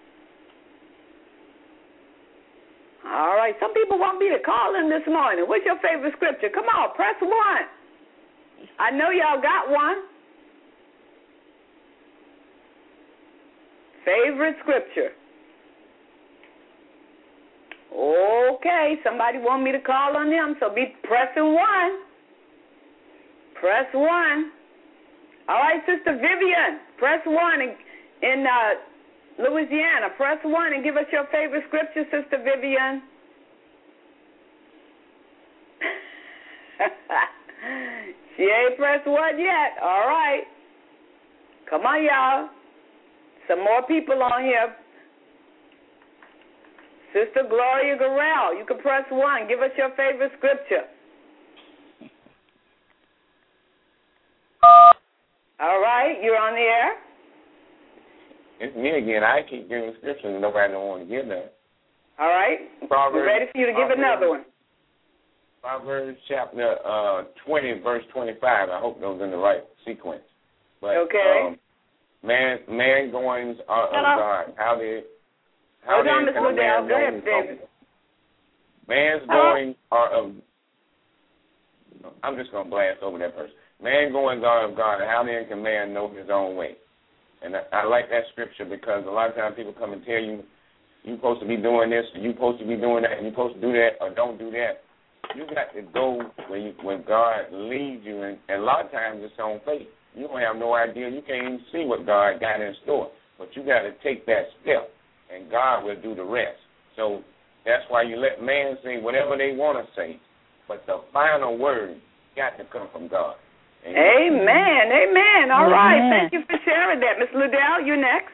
All right. Some people want me to call in this morning. What's your favorite scripture? Come on, press one. I know y'all got one. Favorite scripture. Okay, somebody want me to call on them, so be pressing one. Press one. All right, Sister Vivian, press one in, in uh, Louisiana. Press one and give us your favorite scripture, Sister Vivian. She ain't pressed one yet. All right. Come on, y'all. Some more people on here. Sister Gloria Garrell, you can press one. Give us your favorite scripture. All right, you're on the air. It's me again. I keep giving scriptures and nobody don't want to give that. All right. Proverbs, We're ready for you to give Proverbs, another one. Proverbs chapter uh, twenty, verse twenty-five. I hope those in the right sequence. But, okay. Um, man, man goings are of God. How did how Hold on, then Miz can a man Liddell. Go know ahead, his David. own? Man's Hello? goings are of. I'm just gonna blast over that verse. Man goings are of God. How then can man know his own way? And I, I like that scripture because a lot of times people come and tell you, you're supposed to be doing this, you're supposed to be doing that, and you're supposed to do that, or don't do that. You got to go where, you, where God leads you, and, and a lot of times it's on faith. You don't have no idea. You can't even see what God got in store. But you got to take that step, and God will do the rest. So that's why you let man say whatever they want to say, but the final word got to come from God. Amen. Amen. Amen. All Amen. right. Thank you for sharing that. Miss Liddell, you're next.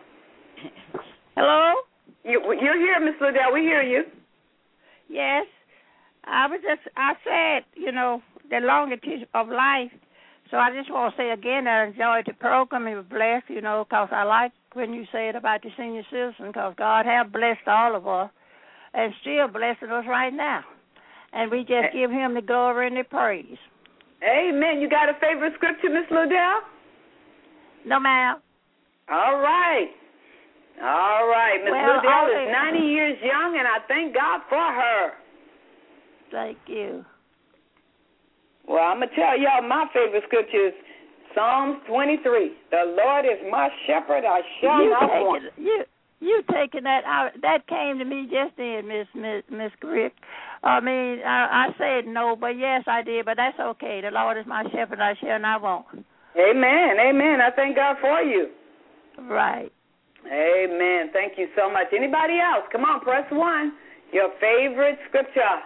Hello? You, you're here, Miss Liddell. We hear you. Yes. I was just, I said, you know, the longitude of life. So I just want to say again, I enjoyed the program. It was blessed, you know, because I like when you say it about the senior citizen, because God has blessed all of us and still blessing us right now. And we just give him the glory and the praise. Amen. You got a favorite scripture, Miss Liddell? No, ma'am. All right. All right. Miss Well, Liddell okay. is ninety years young, and I thank God for her. Thank you. Well, I'm going to tell y'all my favorite scripture is Psalms twenty-three. The Lord is my shepherd, I shall you not taking, want. You, you taking that out. That came to me just then, Miss Miss Miss Rick. I mean, I, I said no, but yes, I did, but that's okay. The Lord is my shepherd, I shall not want. Amen. Amen. I thank God for you. Right. Amen. Thank you so much. Anybody else? Come on, press one. Your favorite scripture.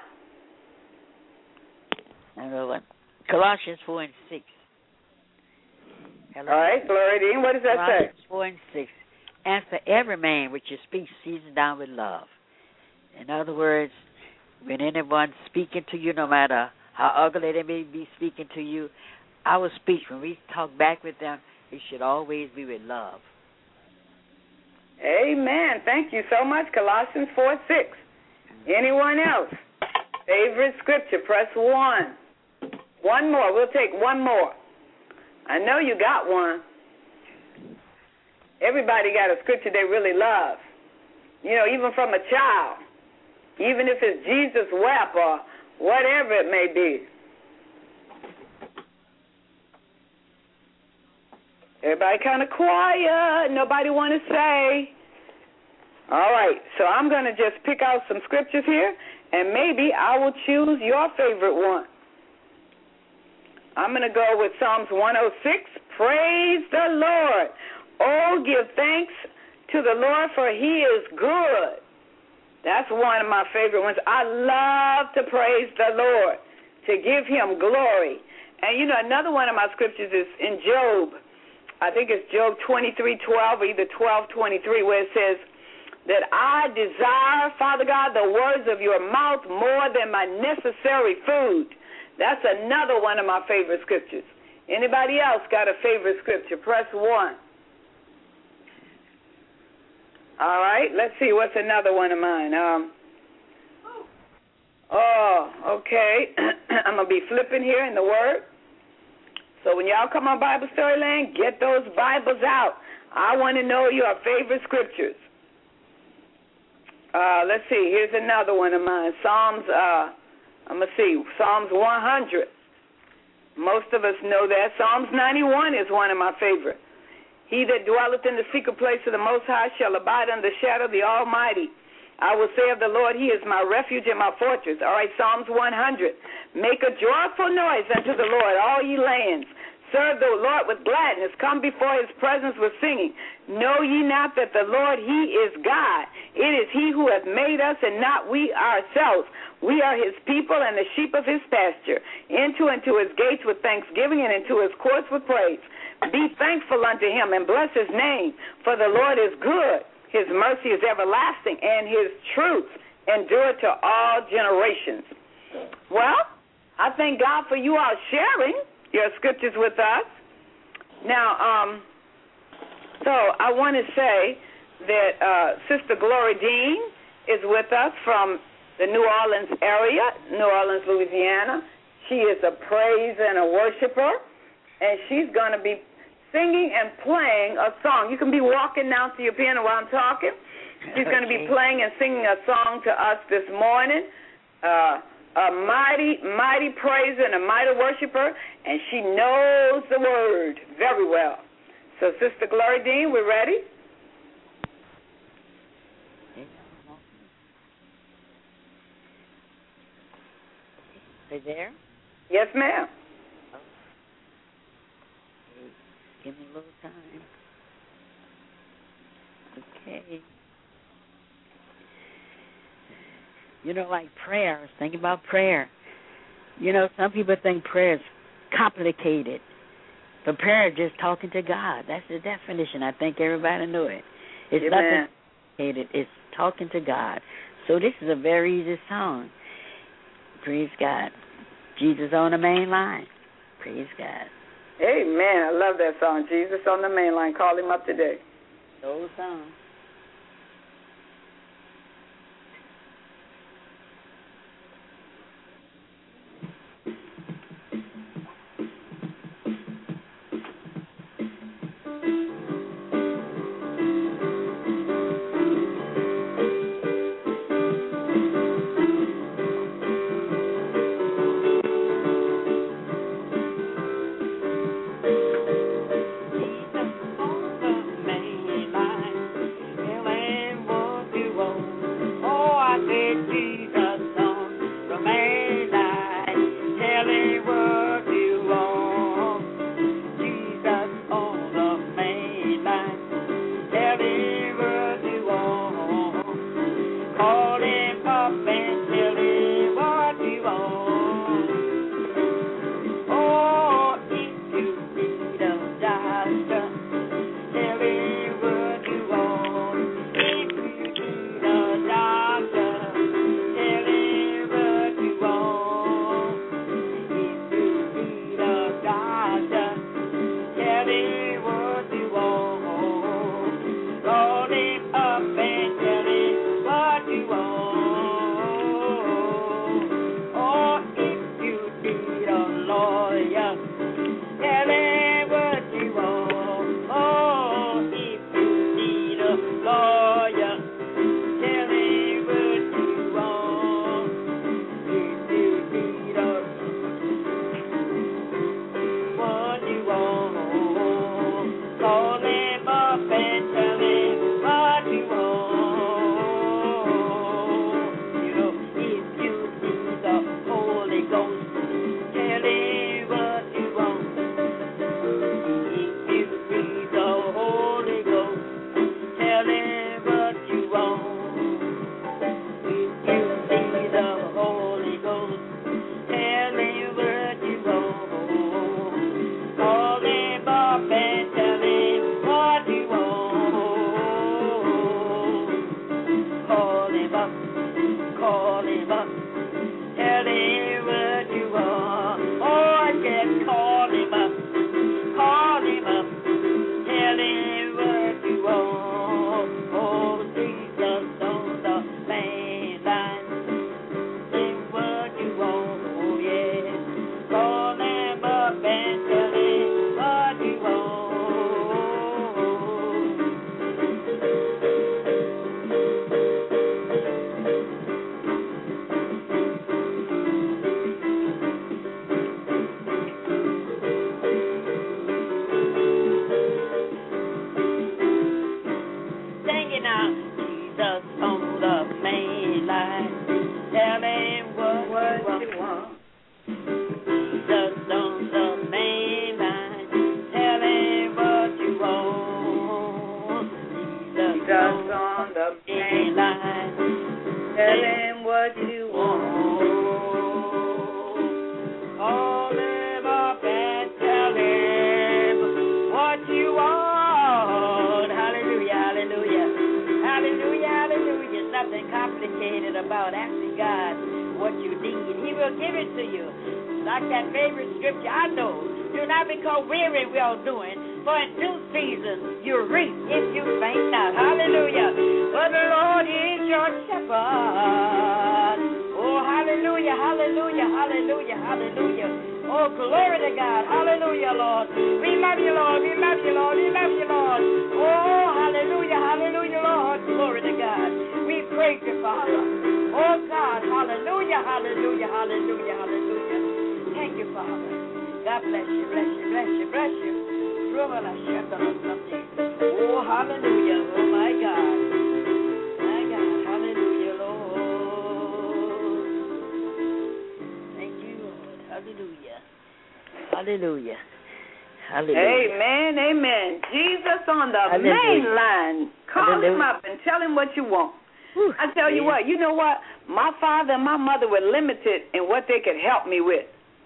Another one. Colossians four and six. Hello? All right, Gloria Dean, what does that Colossians say? four and six. Answer every man which you speak seasoned down with love. In other words, when anyone's speaking to you, no matter how ugly they may be speaking to you, our speech, when we talk back with them, it should always be with love. Amen. Thank you so much. Colossians four six. Anyone else? Favorite scripture, press one. One more. We'll take one more. I know you got one. Everybody got a scripture they really love. You know, even from a child. Even if it's Jesus wept or whatever it may be. Everybody kind of quiet. Nobody want to say. All right. So I'm going to just pick out some scriptures here, and maybe I will choose your favorite one. I'm going to go with Psalms one oh six. Praise the Lord. Oh, give thanks to the Lord, for he is good. That's one of my favorite ones. I love to praise the Lord, to give him glory. And, you know, another one of my scriptures is in Job. I think it's Job twenty-three twelve, or either twelve twenty-three, where it says that I desire, Father God, the words of your mouth more than my necessary food. That's another one of my favorite scriptures. Anybody else got a favorite scripture? Press one. All right, let's see. What's another one of mine? Um, oh, okay. I'm going to be flipping here in the Word. So when y'all come on Bible Storyland, get those Bibles out. I want to know your favorite scriptures. Uh, let's see. Here's another one of mine. Psalms, uh, I'm going to see. Psalms one hundred. Most of us know that. Psalms ninety-one is one of my favorites. He that dwelleth in the secret place of the Most High shall abide under the shadow of the Almighty. I will say of the Lord, he is my refuge and my fortress. All right, Psalms one hundred. Make a joyful noise unto the Lord, all ye lands. Serve the Lord with gladness. Come before his presence with singing. Know ye not that the Lord, he is God. It is he who hath made us and not we ourselves. We are his people and the sheep of his pasture. Enter into his gates with thanksgiving and into his courts with praise. Be thankful unto him and bless his name, for the Lord is good. His mercy is everlasting, and his truth endure to all generations. Well, I thank God for you all sharing your scriptures with us. Now, um, so I want to say that uh, Sister Glory Dean is with us from the New Orleans area, New Orleans, Louisiana. She is a praise and a worshiper, and she's going to be singing and playing a song. You can be walking now to your piano while I'm talking. She's going to be playing and singing a song to us this morning. Uh, a mighty, mighty praiser and a mighty worshiper, and she knows the word very well. So, Sister Glory Dean, we're ready? Are you there? Yes, ma'am. Give me a little time. Okay. You know, like prayer. I was thinking about prayer. You know, some people think prayer is complicated. But prayer is just talking to God. That's the definition. I think everybody knew it. It's Amen. nothing complicated. It's talking to God. So this is a very easy song. Praise God. Jesus on the main line. Praise God. Amen. I love that song. Jesus on the main line. Call him up today. Old song. main line. Tell him what you want. Call him up and tell him what you want. Hallelujah, hallelujah. Hallelujah, hallelujah. Nothing complicated about asking God what you need. He will give it to you. Like that favorite scripture I know. Do not become weary well doing, for in due season you reap if you faint not. Hallelujah. For the Lord is your shepherd. Oh, hallelujah, hallelujah, hallelujah, hallelujah. Oh, glory to God. Hallelujah, Lord. We love you, Lord. We love you, Lord. We love you, Lord. Oh, hallelujah, hallelujah, Lord. Glory to God. We praise you, Father. Oh, God. Hallelujah, hallelujah, hallelujah, hallelujah. Thank you, Father. God bless you, bless you, bless you, bless you. Oh, hallelujah. Oh, my God. My God. Hallelujah, Lord. Thank you, Lord. Hallelujah. Hallelujah. Hallelujah. Amen, amen. Jesus on the Hallelujah. main line. Call Hallelujah. him up and tell him what you want. Whew. I tell you Yeah. what, you know what? My father and my mother were limited in what they could help me with.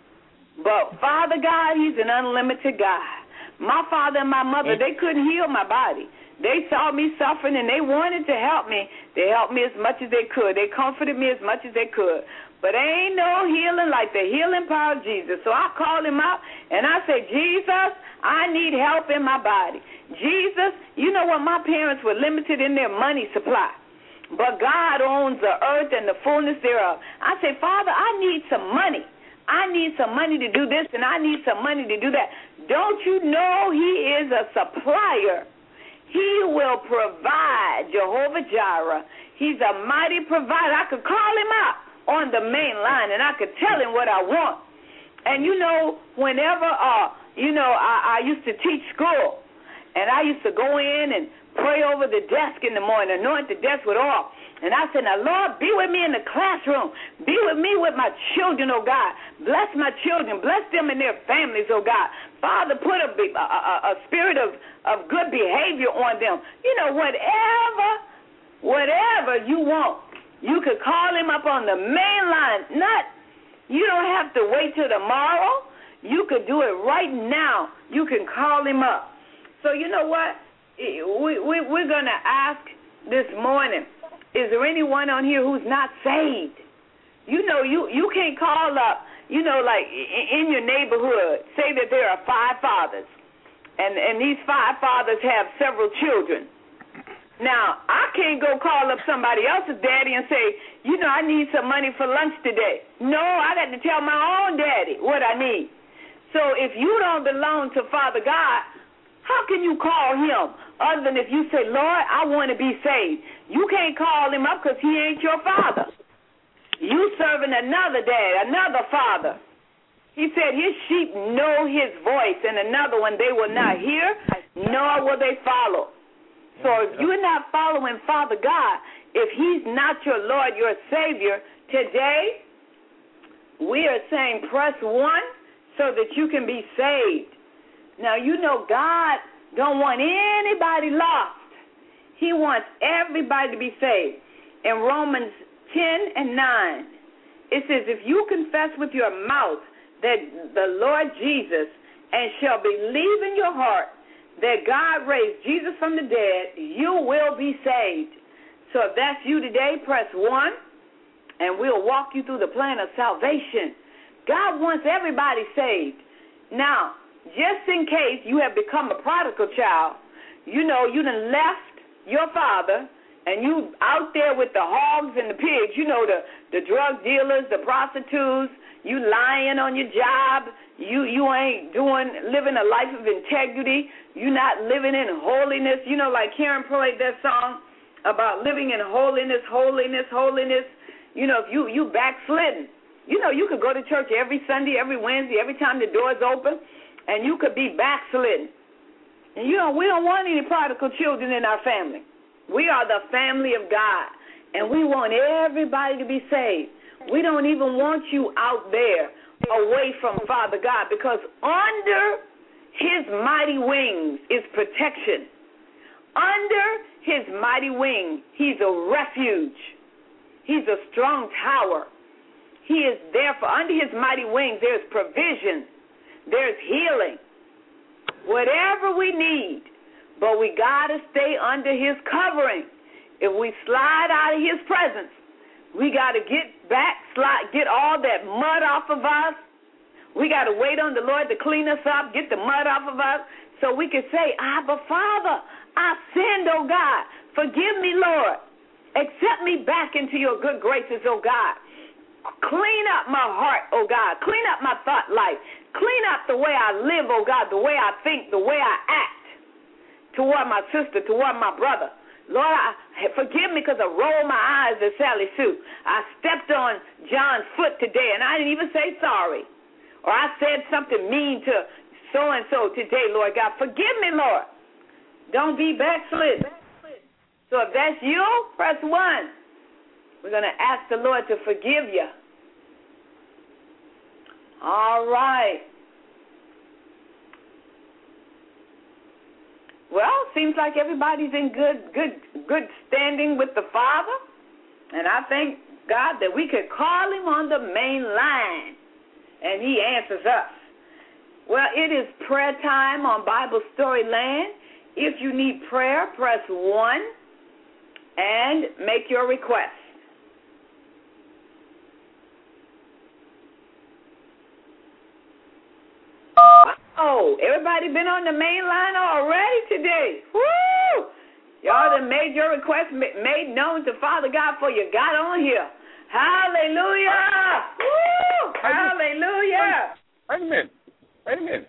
But Father God, he's an unlimited God. My father and my mother, they couldn't heal my body. They saw me suffering, and they wanted to help me. They helped me as much as they could. They comforted me as much as they could. But ain't no healing like the healing power of Jesus. So I called him out, and I said, Jesus, I need help in my body. Jesus, you know what? My parents were limited in their money supply. But God owns the earth and the fullness thereof. I said, Father, I need some money. I need some money to do this, and I need some money to do that. Don't you know he is a supplier? He will provide, Jehovah Jireh. He's a mighty provider. I could call him out on the main line, and I could tell him what I want. And, you know, whenever, uh, you know, I, I used to teach school, and I used to go in and pray over the desk in the morning, anoint the desk with oil. And I said, now, Lord, be with me in the classroom. Be with me with my children, oh, God. Bless my children. Bless them and their families, oh, God. Father, put a, a, a spirit of, of good behavior on them. You know, whatever, whatever you want, you could call him up on the main line. Not, you don't have to wait till tomorrow. You could do it right now. You can call him up. So you know what? We, we, we're going to ask this morning, is there anyone on here who's not saved? You know, you, you can't call up, you know, like in your neighborhood, say that there are five fathers, and, and these five fathers have several children. Now, I can't go call up somebody else's daddy and say, you know, I need some money for lunch today. No, I got to tell my own daddy what I need. So if you don't belong to Father God, how can you call him other than if you say, Lord, I want to be saved? You can't call him up because he ain't your father. You serving another dad, another father. He said his sheep know his voice, and another one they will not hear, nor will they follow. So if you're not following Father God, if he's not your Lord, your Savior, today we are saying press one so that you can be saved. Now, you know God don't want anybody lost. He wants everybody to be saved. In Romans ten and nine, it says, if you confess with your mouth that the Lord Jesus and shall believe in your heart that God raised Jesus from the dead, you will be saved. So if that's you today, press one, and we'll walk you through the plan of salvation. God wants everybody saved. Now, just in case you have become a prodigal child, you know, you done left your father, and you out there with the hogs and the pigs, you know, the, the drug dealers, the prostitutes, you lying on your job, you, you ain't doing, living a life of integrity, you not living in holiness. You know, like Karen played that song about living in holiness, holiness, holiness. You know, if you, you backslidden, you know, you could go to church every Sunday, every Wednesday, every time the door's open, and you could be backslidden. And, you know, we don't want any prodigal children in our family. We are the family of God, and we want everybody to be saved. We don't even want you out there away from Father God, because under his mighty wings is protection. Under his mighty wing. He's a refuge. He's a strong tower. He is there for under his mighty wings. There's provision. There's healing. Whatever we need, but we got to stay under his covering. If we slide out of his presence, we got to get back, slide, get all that mud off of us. We got to wait on the Lord to clean us up, get the mud off of us, so we can say, Abba, Father, I sinned, oh God. Forgive me, Lord. Accept me back into your good graces, oh God. Clean up my heart, oh God. Clean up my thought life. Clean up the way I live, oh God, the way I think, the way I act toward my sister, toward my brother. Lord, I, forgive me because I rolled my eyes at Sally Sue. I stepped on John's foot today, and I didn't even say sorry. Or I said something mean to so-and-so today, Lord God. Forgive me, Lord. Don't be backslid. So if that's you, press one. We're going to ask the Lord to forgive you. All right. Well, seems like everybody's in good, good, good standing with the Father, and I thank God that we could call him on the main line, and he answers us. Well, it is prayer time on Bible Story Land. If you need prayer, press one and make your request. Oh, everybody been on the main line already today. Woo! Y'all done made your request made known to Father God for you got on here. Hallelujah! Woo! Hallelujah! Wait a minute. Wait a minute.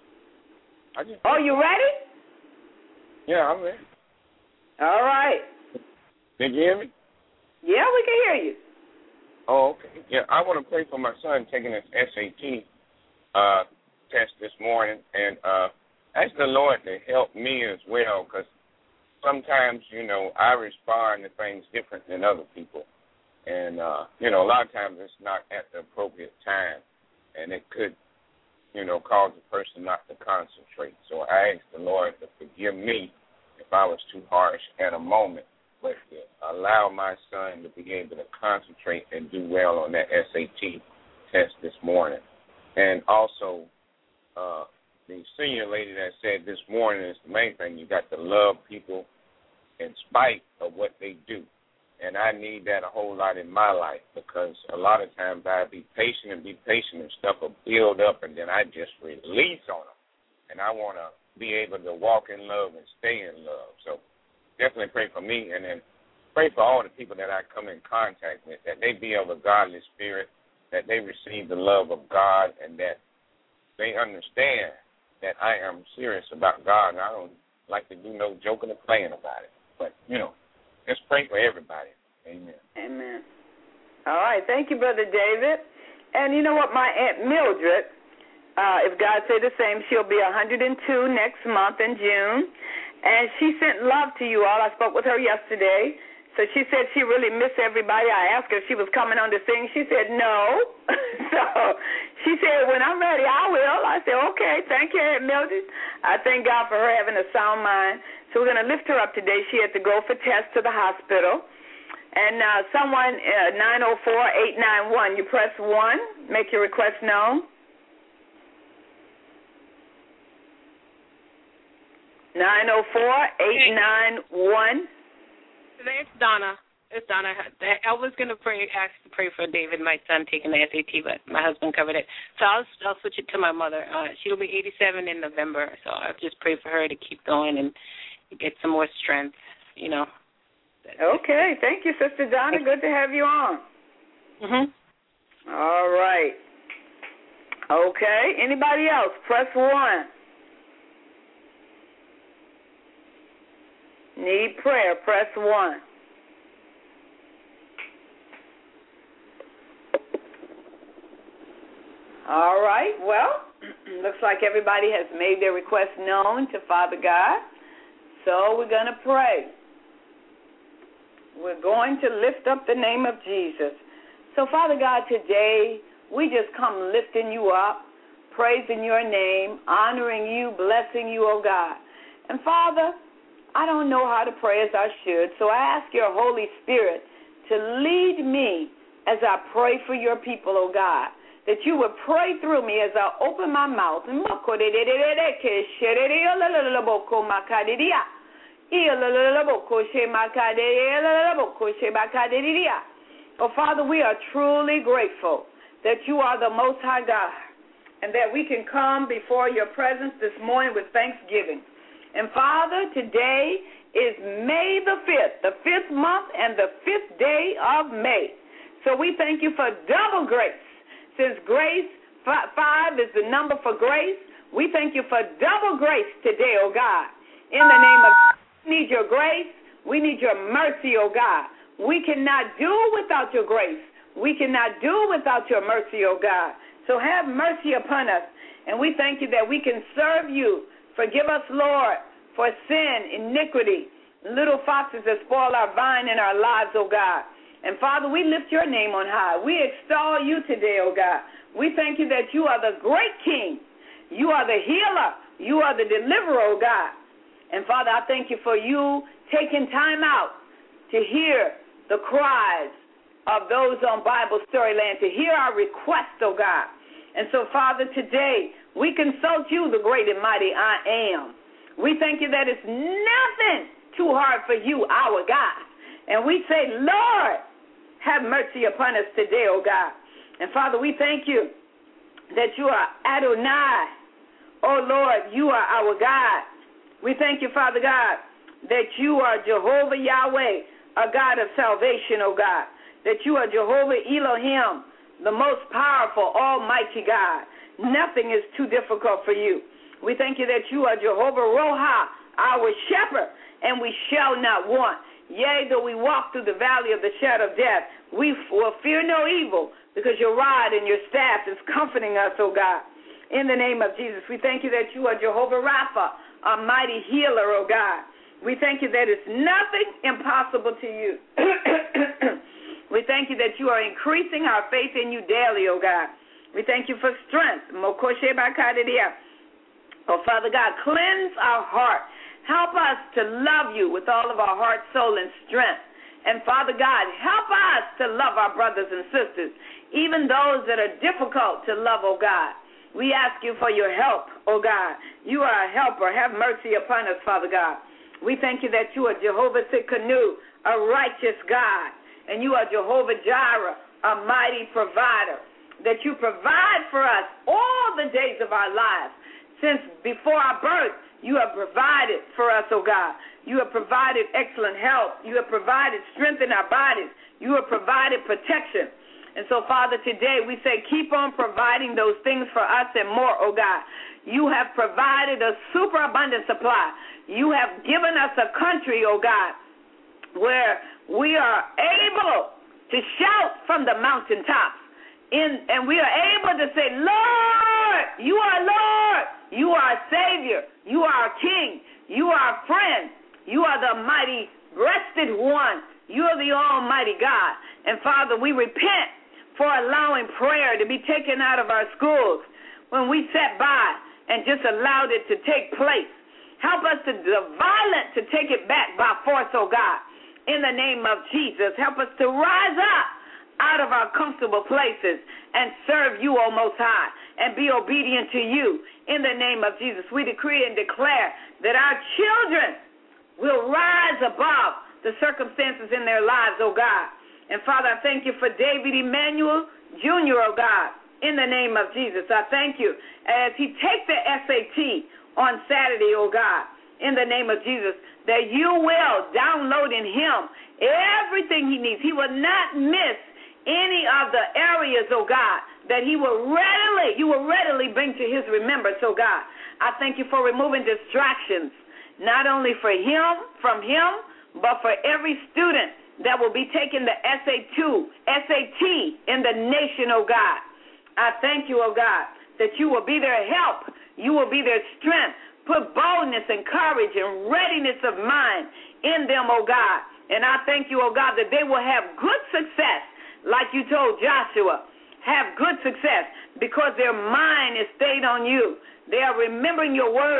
I just, oh, you ready? Yeah, I'm ready. All right. Did you hear me? Yeah, we can hear you. Oh, okay. Yeah, I want to pray for my son taking his S A T uh, test this morning, and uh, ask the Lord to help me as well, because sometimes, you know, I respond to things different than other people. And, uh, you know, a lot of times it's not at the appropriate time, and it could, you know, cause the person not to concentrate. So I ask the Lord to forgive me if I was too harsh at a moment, but to allow my son to be able to concentrate and do well on that S A T test this morning. And also, uh, the senior lady that said this morning is the main thing. You got to love people in spite of what they do. And I need that a whole lot in my life, because a lot of times I be patient and be patient and stuff will build up, and then I just release on them. And I want to be able to walk in love and stay in love. So definitely pray for me, and then pray for all the people that I come in contact with, that they be of a godly spirit, that they receive the love of God, and that they understand that I am serious about God, and I don't like to do no joking or playing about it. But, you know, just pray for everybody. Amen. Amen. All right. Thank you, Brother David. And you know what? My Aunt Mildred, uh, if God say the same, she'll be one hundred two next month in June. And she sent love to you all. I spoke with her yesterday. So she said she really missed everybody. I asked her if she was coming on to sing. She said no. So she said, when I'm ready, I will. I said, okay, thank you, Aunt Mildred. I thank God for her having a sound mind. So we're going to lift her up today. She had to go for tests to the hospital. And uh, someone, uh, nine oh four, eight nine one, you press one, make your request known. nine oh four, eight nine one. It's Donna. It's Donna. I was going to pray, ask to pray for David, my son, taking the S A T, but my husband covered it. So I'll, I'll switch it to my mother. Uh, she'll be eighty-seven in November, so I'll just pray for her to keep going and get some more strength, you know. Okay. Thank you, Sister Donna. Good to have you on. Mm-hmm. All right. Okay. Anybody else? Press one. Need prayer. Press one. All right. Well, looks like everybody has made their request known to Father God. So we're going to pray. We're going to lift up the name of Jesus. So, Father God, today we just come lifting you up, praising your name, honoring you, blessing you, oh God. And, Father, I don't know how to pray as I should, so I ask your Holy Spirit to lead me as I pray for your people, oh God, that you would pray through me as I open my mouth. Oh, Father, we are truly grateful that you are the Most High God and that we can come before your presence this morning with thanksgiving. And, Father, today is May the fifth, the fifth month and the fifth day of May. So we thank you for double grace. Since grace, five is the number for grace, we thank you for double grace today, oh God. In the name of God, we need your grace. We need your mercy, oh God. We cannot do without your grace. We cannot do without your mercy, oh God. So have mercy upon us. And we thank you that we can serve you. Forgive us, Lord, for sin, iniquity, little foxes that spoil our vine in our lives, oh God. And, Father, we lift your name on high. We extol you today, oh God. We thank you that you are the great King. You are the healer. You are the deliverer, oh God. And, Father, I thank you for you taking time out to hear the cries of those on Bible Storyland, to hear our request, oh God. And so, Father, today we consult you, the great and mighty I am. We thank you that it's nothing too hard for you, our God. And we say, Lord, have mercy upon us today, oh God. And, Father, we thank you that you are Adonai. Oh, Lord, you are our God. We thank you, Father God, that you are Jehovah Yahweh, a God of salvation, oh God, that you are Jehovah Elohim, the most powerful, almighty God. Nothing is too difficult for you. We thank you that you are Jehovah Roha, our shepherd, and we shall not want. Yea, though we walk through the valley of the shadow of death, we will fear no evil, because your rod and your staff is comforting us, oh God. In the name of Jesus, we thank you that you are Jehovah Rapha, a mighty healer, oh God. We thank you that it's nothing impossible to you. We thank you that you are increasing our faith in you daily, oh God. We thank you for strength. Oh, Father God, cleanse our heart. Help us to love you with all of our heart, soul, and strength. And, Father God, help us to love our brothers and sisters, even those that are difficult to love, oh God. We ask you for your help, oh God. You are a helper. Have mercy upon us, Father God. We thank you that you are Jehovah Tsidkenu, a righteous God, and you are Jehovah Jireh, a mighty provider, that you provide for us all the days of our lives. Since before our birth, you have provided for us, oh God. You have provided excellent health. You have provided strength in our bodies. You have provided protection. And so, Father, today we say keep on providing those things for us and more, oh God. You have provided a superabundant supply. You have given us a country, oh God, where we are able to shout from the mountaintops. In, and we are able to say, Lord, you are Lord. You are Savior. You are King. You are friend. You are the mighty breasted one. You are the almighty God. And, Father, we repent for allowing prayer to be taken out of our schools when we sat by and just allowed it to take place. Help us to the violent to take it back by force, oh God, in the name of Jesus. Help us to rise up out of our comfortable places and serve you, O Most High, and be obedient to you. In the name of Jesus, we decree and declare that our children will rise above the circumstances in their lives, oh God. And, Father, I thank you for David Emmanuel Junior, oh God, in the name of Jesus. I thank you as he takes the S A T on Saturday, oh God, in the name of Jesus, that you will download in him everything he needs. He will not miss any of the areas, oh God, that he will readily, you will readily bring to his remembrance, oh God. I thank you for removing distractions, not only for him, from him, but for every student that will be taking the S A T in the nation, oh God. I thank you, oh God, that you will be their help. You will be their strength. Put boldness and courage and readiness of mind in them, oh God. And I thank you, oh God, that they will have good success, like you told Joshua. Have good success because their mind is stayed on you. They are remembering your word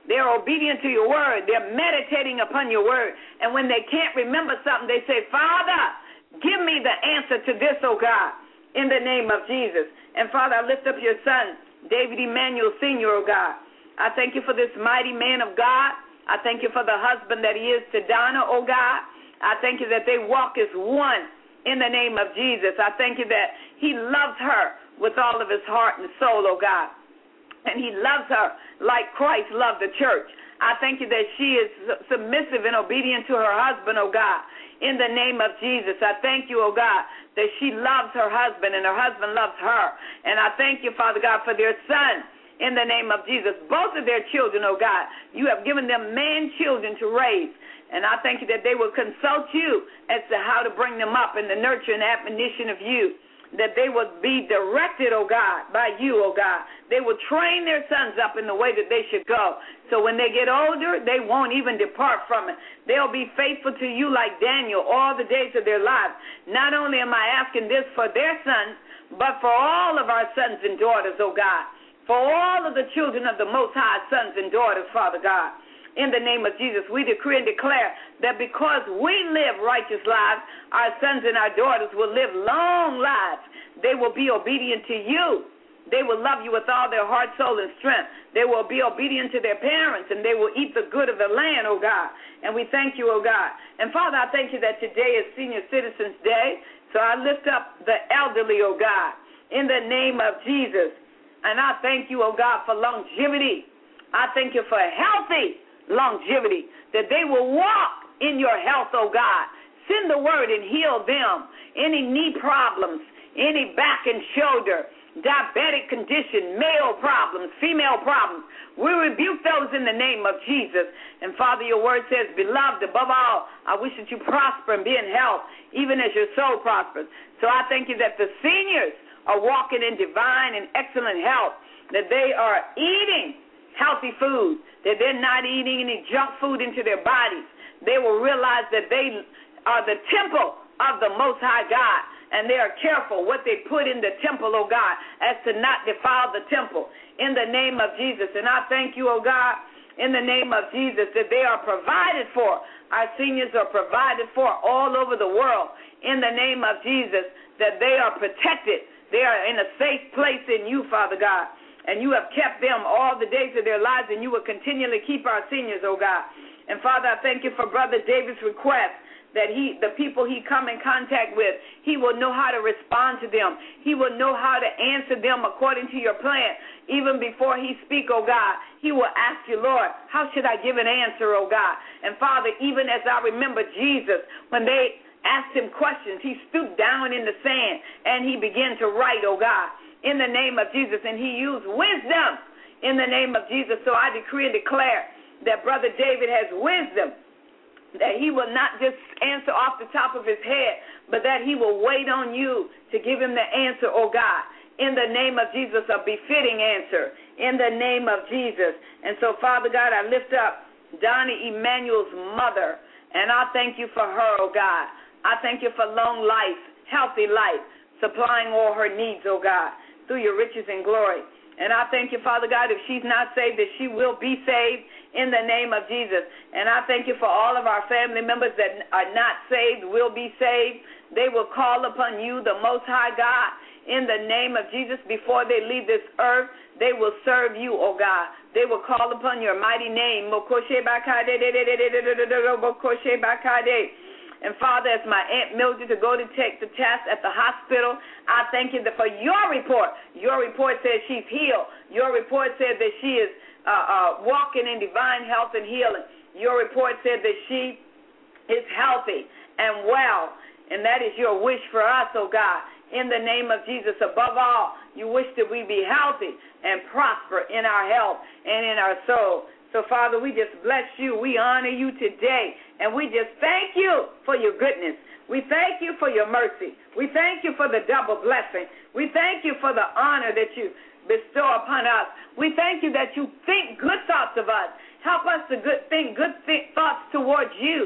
They're obedient to your word. They're meditating upon your word. And when they can't remember something, they say, Father, give me the answer to this, oh God, in the name of Jesus. And Father, I lift up your son, David Emmanuel Senior, oh God. I thank you for this mighty man of God. I thank you for the husband that he is to Donna, oh God. I thank you that they walk as one in the name of Jesus. I thank you that he loves her with all of his heart and soul, oh God. And he loves her like Christ loved the church. I thank you that she is submissive and obedient to her husband, oh God, in the name of Jesus. I thank you, oh God, that she loves her husband and her husband loves her. And I thank you, Father God, for their son, in the name of Jesus. Both of their children, oh God, you have given them man children to raise. And I thank you that they will consult you as to how to bring them up in the nurture and admonition of you, that they will be directed, oh God, by you, oh God. They will train their sons up in the way that they should go. So when they get older, they won't even depart from it. They'll be faithful to you like Daniel all the days of their lives. Not only am I asking this for their sons, but for all of our sons and daughters, oh God. For all of the children of the Most High, sons and daughters, Father God. In the name of Jesus, we decree and declare that because we live righteous lives, our sons and our daughters will live long lives. They will be obedient to you. They will love you with all their heart, soul, and strength. They will be obedient to their parents, and they will eat the good of the land, oh God. And we thank you, oh God. And Father, I thank you that today is Senior Citizens Day, so I lift up the elderly, oh God, in the name of Jesus. And I thank you, oh God, for longevity. I thank you for healthy longevity, that they will walk in your health, oh God. Send the word and heal them. Any knee problems, any back and shoulder, diabetic condition, male problems, female problems, we rebuke those in the name of Jesus. And Father, your word says, beloved, above all, I wish that you prosper and be in health, even as your soul prospers. So I thank you that the seniors are walking in divine and excellent health, that they are eating healthy food, that they're not eating any junk food into their bodies. They will realize that they are the temple of the Most High God, and they are careful what they put in the temple, oh God, as to not defile the temple, in the name of Jesus. And I thank you, oh God, in the name of Jesus, that they are provided for. Our seniors are provided for all over the world, in the name of Jesus, that they are protected. They are in a safe place in you, Father God. And you have kept them all the days of their lives, and you will continually keep our seniors, oh God. And Father, I thank you for Brother David's request that he, the people he come in contact with, he will know how to respond to them. He will know how to answer them according to your plan. Even before he speak, oh God, he will ask you, Lord, how should I give an answer, oh God? And Father, even as I remember Jesus, when they asked him questions, he stooped down in the sand and he began to write, oh God, in the name of Jesus, and he used wisdom in the name of Jesus. So I decree and declare that Brother David has wisdom, that he will not just answer off the top of his head, but that he will wait on you to give him the answer, oh God, in the name of Jesus, a befitting answer, in the name of Jesus. And so, Father God, I lift up Donnie Emmanuel's mother, and I thank you for her, oh God. I thank you for long life, healthy life, supplying all her needs, oh God, through your riches and glory. And I thank you, Father God, if she's not saved, that she will be saved in the name of Jesus. And I thank you for all of our family members that are not saved, will be saved. They will call upon you, the Most High God, in the name of Jesus. Before they leave this earth, they will serve you, oh God. They will call upon your mighty name. And Father, as my Aunt Mildred to go to take the test at the hospital, I thank you that for your report. Your report says she's healed. Your report said that she is uh, uh, walking in divine health and healing. Your report said that she is healthy and well, and that is your wish for us, oh God. In the name of Jesus, above all, you wish that we be healthy and prosper in our health and in our soul. So, Father, we just bless you. We honor you today. And we just thank you for your goodness. We thank you for your mercy. We thank you for the double blessing. We thank you for the honor that you bestow upon us. We thank you that you think good thoughts of us. Help us to good think good th- thoughts towards you.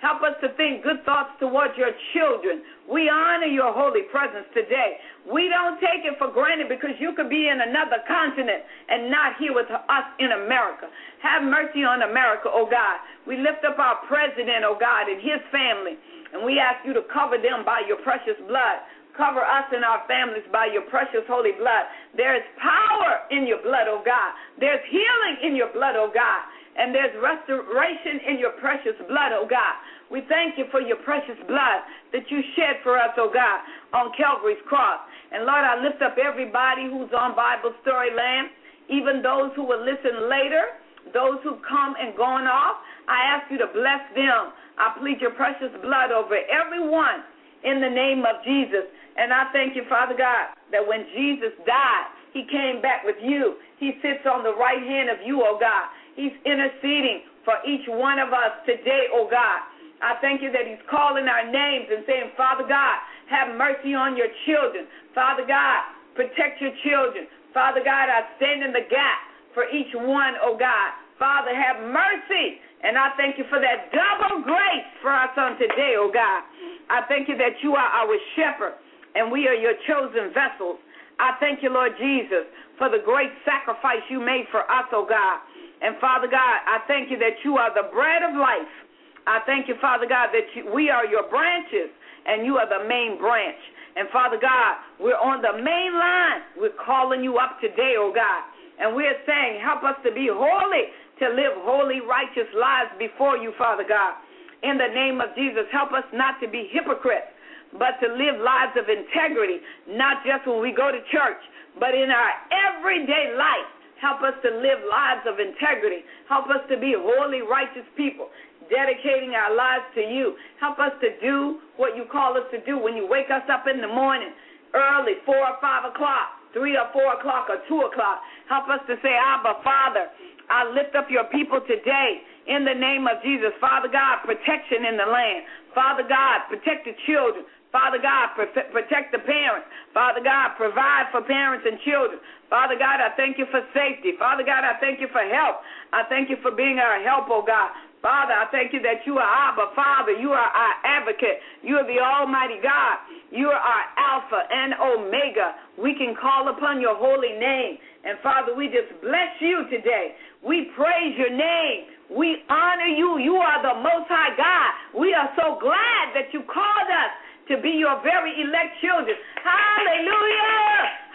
Help us to think good thoughts towards your children. We honor your holy presence today. We don't take it for granted because you could be in another continent and not here with us in America. Have mercy on America, oh God. We lift up our president, oh God, and his family, and we ask you to cover them by your precious blood. Cover us and our families by your precious holy blood. There is power in your blood, oh God. There's healing in your blood, oh God. And there's restoration in your precious blood, oh God. We thank you for your precious blood that you shed for us, oh God, on Calvary's cross. And Lord, I lift up everybody who's on Bible Storyland, even those who will listen later, those who come and gone off. I ask you to bless them. I plead your precious blood over everyone in the name of Jesus. And I thank you, Father God, that when Jesus died, he came back with you. He sits on the right hand of you, oh God. He's interceding for each one of us today, oh God. I thank you that he's calling our names and saying, Father God, have mercy on your children. Father God, protect your children. Father God, I stand in the gap for each one, oh God. Father, have mercy. And I thank you for that double grace for us on today, oh God. I thank you that you are our shepherd and we are your chosen vessels. I thank you, Lord Jesus, for the great sacrifice you made for us, oh God. And, Father God, I thank you that you are the bread of life. I thank you, Father God, that you, we are your branches and you are the main branch. And, Father God, we're on the main line. We're calling you up today, oh God. And we're saying, help us to be holy, to live holy, righteous lives before you, Father God. In the name of Jesus, help us not to be hypocrites, but to live lives of integrity, not just when we go to church, but in our everyday life. Help us to live lives of integrity. Help us to be holy, righteous people, dedicating our lives to you. Help us to do what you call us to do when you wake us up in the morning, early, four or five o'clock, three or four o'clock or two o'clock. Help us to say, Abba, Father, I lift up your people today in the name of Jesus. Father God, protection in the land. Father God, protect the children. Father God, protect the parents. Father God, provide for parents and children. Father God, I thank you for safety. Father God, I thank you for help. I thank you for being our help, oh God. Father, I thank you that you are Abba, Father. You are our advocate. You are the Almighty God. You are our Alpha and Omega. We can call upon your holy name. And, Father, we just bless you today. We praise your name. We honor you. You are the Most High God. We are so glad that you called us to be your very elect children. Hallelujah!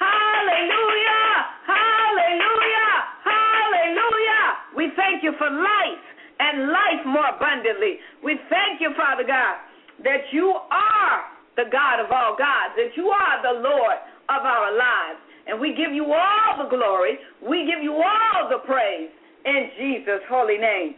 Hallelujah! Hallelujah! Hallelujah! We thank you for life and life more abundantly. We thank you, Father God, that you are the God of all gods, that you are the Lord of our lives. And we give you all the glory. We give you all the praise in Jesus' holy name.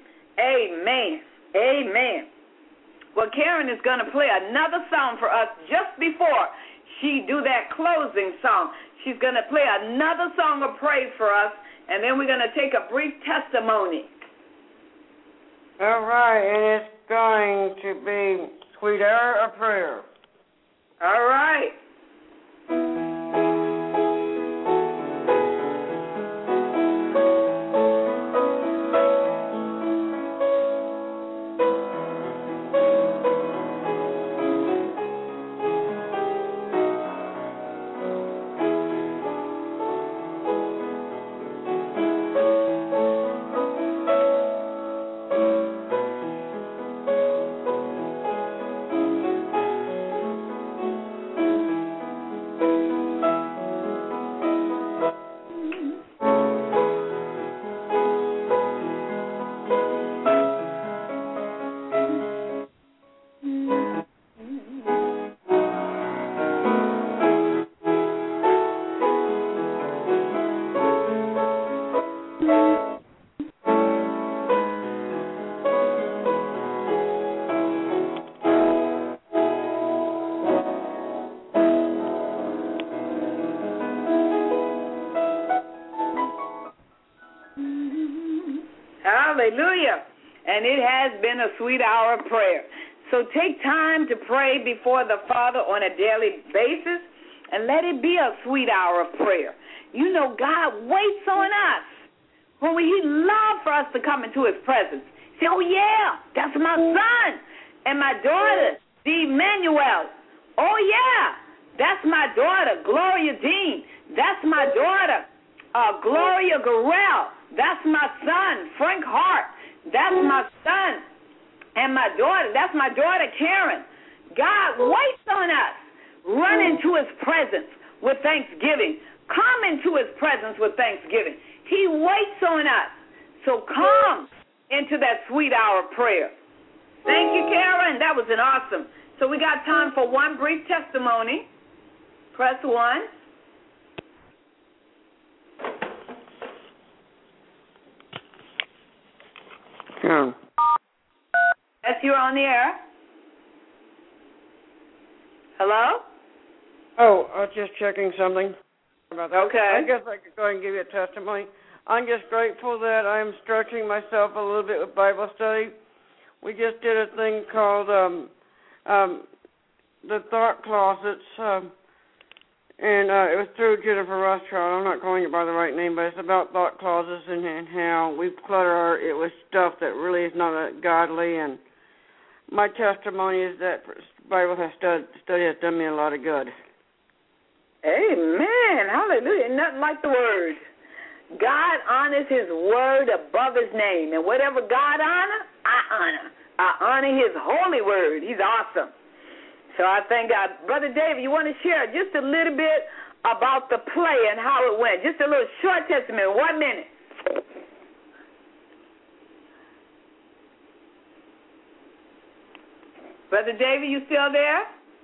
Amen. Amen. Well, Karen is going to play another song for us just before she do that closing song. She's going to play another song of praise for us, and then we're going to take a brief testimony. All right, and it's going to be Sweet Hour of Prayer. All right. Hallelujah. And it has been a sweet hour of prayer. So take time to pray before the Father on a daily basis and let it be a sweet hour of prayer. You know, God waits on us when He loves for us to come into His presence. Say, oh, yeah, that's my son. And my daughter, Dee Manuel. Oh, yeah. That's my daughter, Gloria Dean. That's my daughter, uh, Gloria Garrell. That's my son, Frank Hart. That's my son and my daughter. That's my daughter, Karen. God waits on us. Run into his presence with thanksgiving. Come into his presence with thanksgiving. He waits on us. So come into that sweet hour of prayer. Thank you, Karen. That was an awesome. So we got time for one brief testimony. Press one. Yeah. Yes, you're on the air. Hello? Oh, I was just checking something about that. Okay. I guess I could go ahead and give you a testimony. I'm just grateful that I'm stretching myself a little bit with Bible study. We just did a thing called um, um, the Thought Closets, um, and uh, it was through Jennifer Rothschild. I'm not calling it by the right name, but it's about thought closets and, and how we clutter our, it with stuff that really is not uh, godly. And my testimony is that Bible has stud, study has done me a lot of good. Amen. Hallelujah. Nothing like the word. God honors his word above his name. And whatever God honors, I honor. I honor his holy word. He's awesome. So I thank God. Brother David, you want to share just a little bit about the play and how it went? Just a little short testimony, one minute. Brother David, you still there?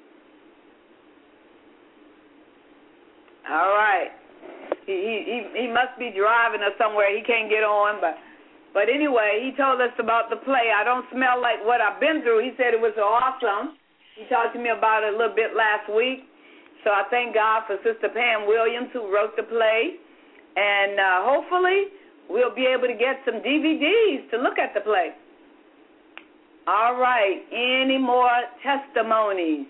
All right. He, he he must be driving or somewhere. He can't get on. But but anyway, he told us about the play. I don't smell like what I've been through. He said it was awesome. He talked to me about it a little bit last week. So I thank God for Sister Pam Williams who wrote the play. And uh, hopefully we'll be able to get some D V Ds to look at the play. All right. Any more testimonies?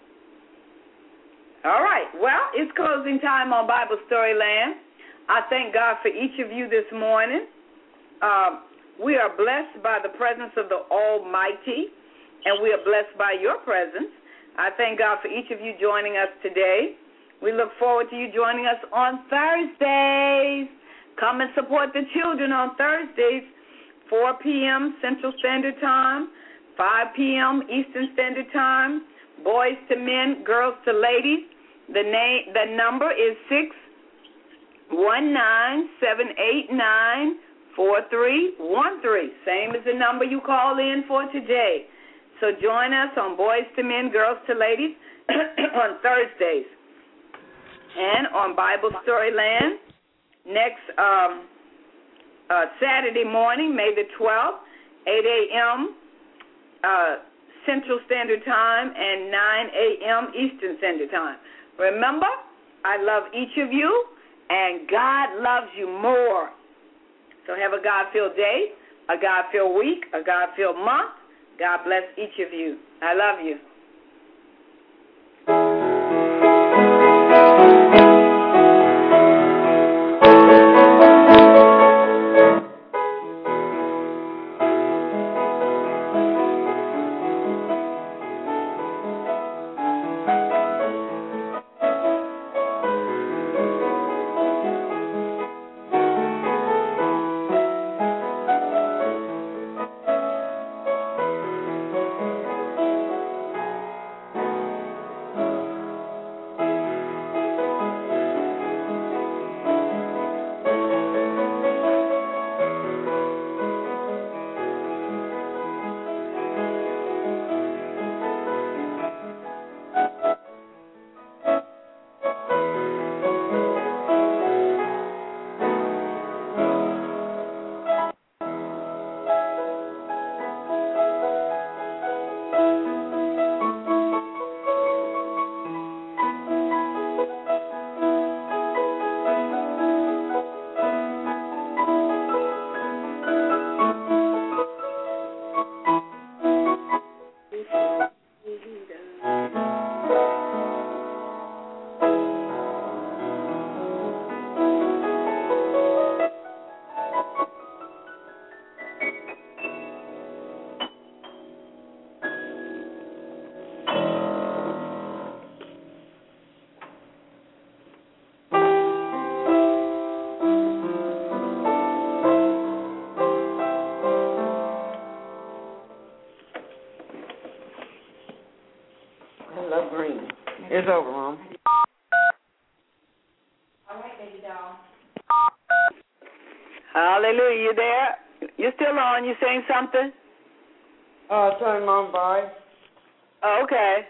All right. Well, it's closing time on Bible Storyland. I thank God for each of you this morning. Uh, we are blessed by the presence of the Almighty, and we are blessed by your presence. I thank God for each of you joining us today. We look forward to you joining us on Thursdays. Come and support the children on Thursdays, four p.m. Central Standard Time, five p.m. Eastern Standard Time. Boys to men, girls to ladies. The name, the number is six one nine seven eight nine four three one three. Same as the number you call in for today. So join us on Boys to Men, Girls to Ladies on Thursdays. And on Bible Storyland next um, uh, Saturday morning, May the twelfth, eight a.m. Uh, Central Standard Time and nine a.m. Eastern Standard Time. Remember, I love each of you, and God loves you more. So have a God-filled day, a God-filled week, a God-filled month. God bless each of you. I love you. It's over, Mom. All right, baby doll. Hallelujah. You there? You're still on. You saying something? Uh, telling Mom bye. Oh, okay.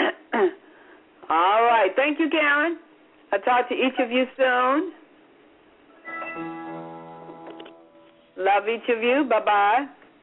All right. Thank you, Karen. I'll talk to each of you soon. Love each of you. Bye-bye.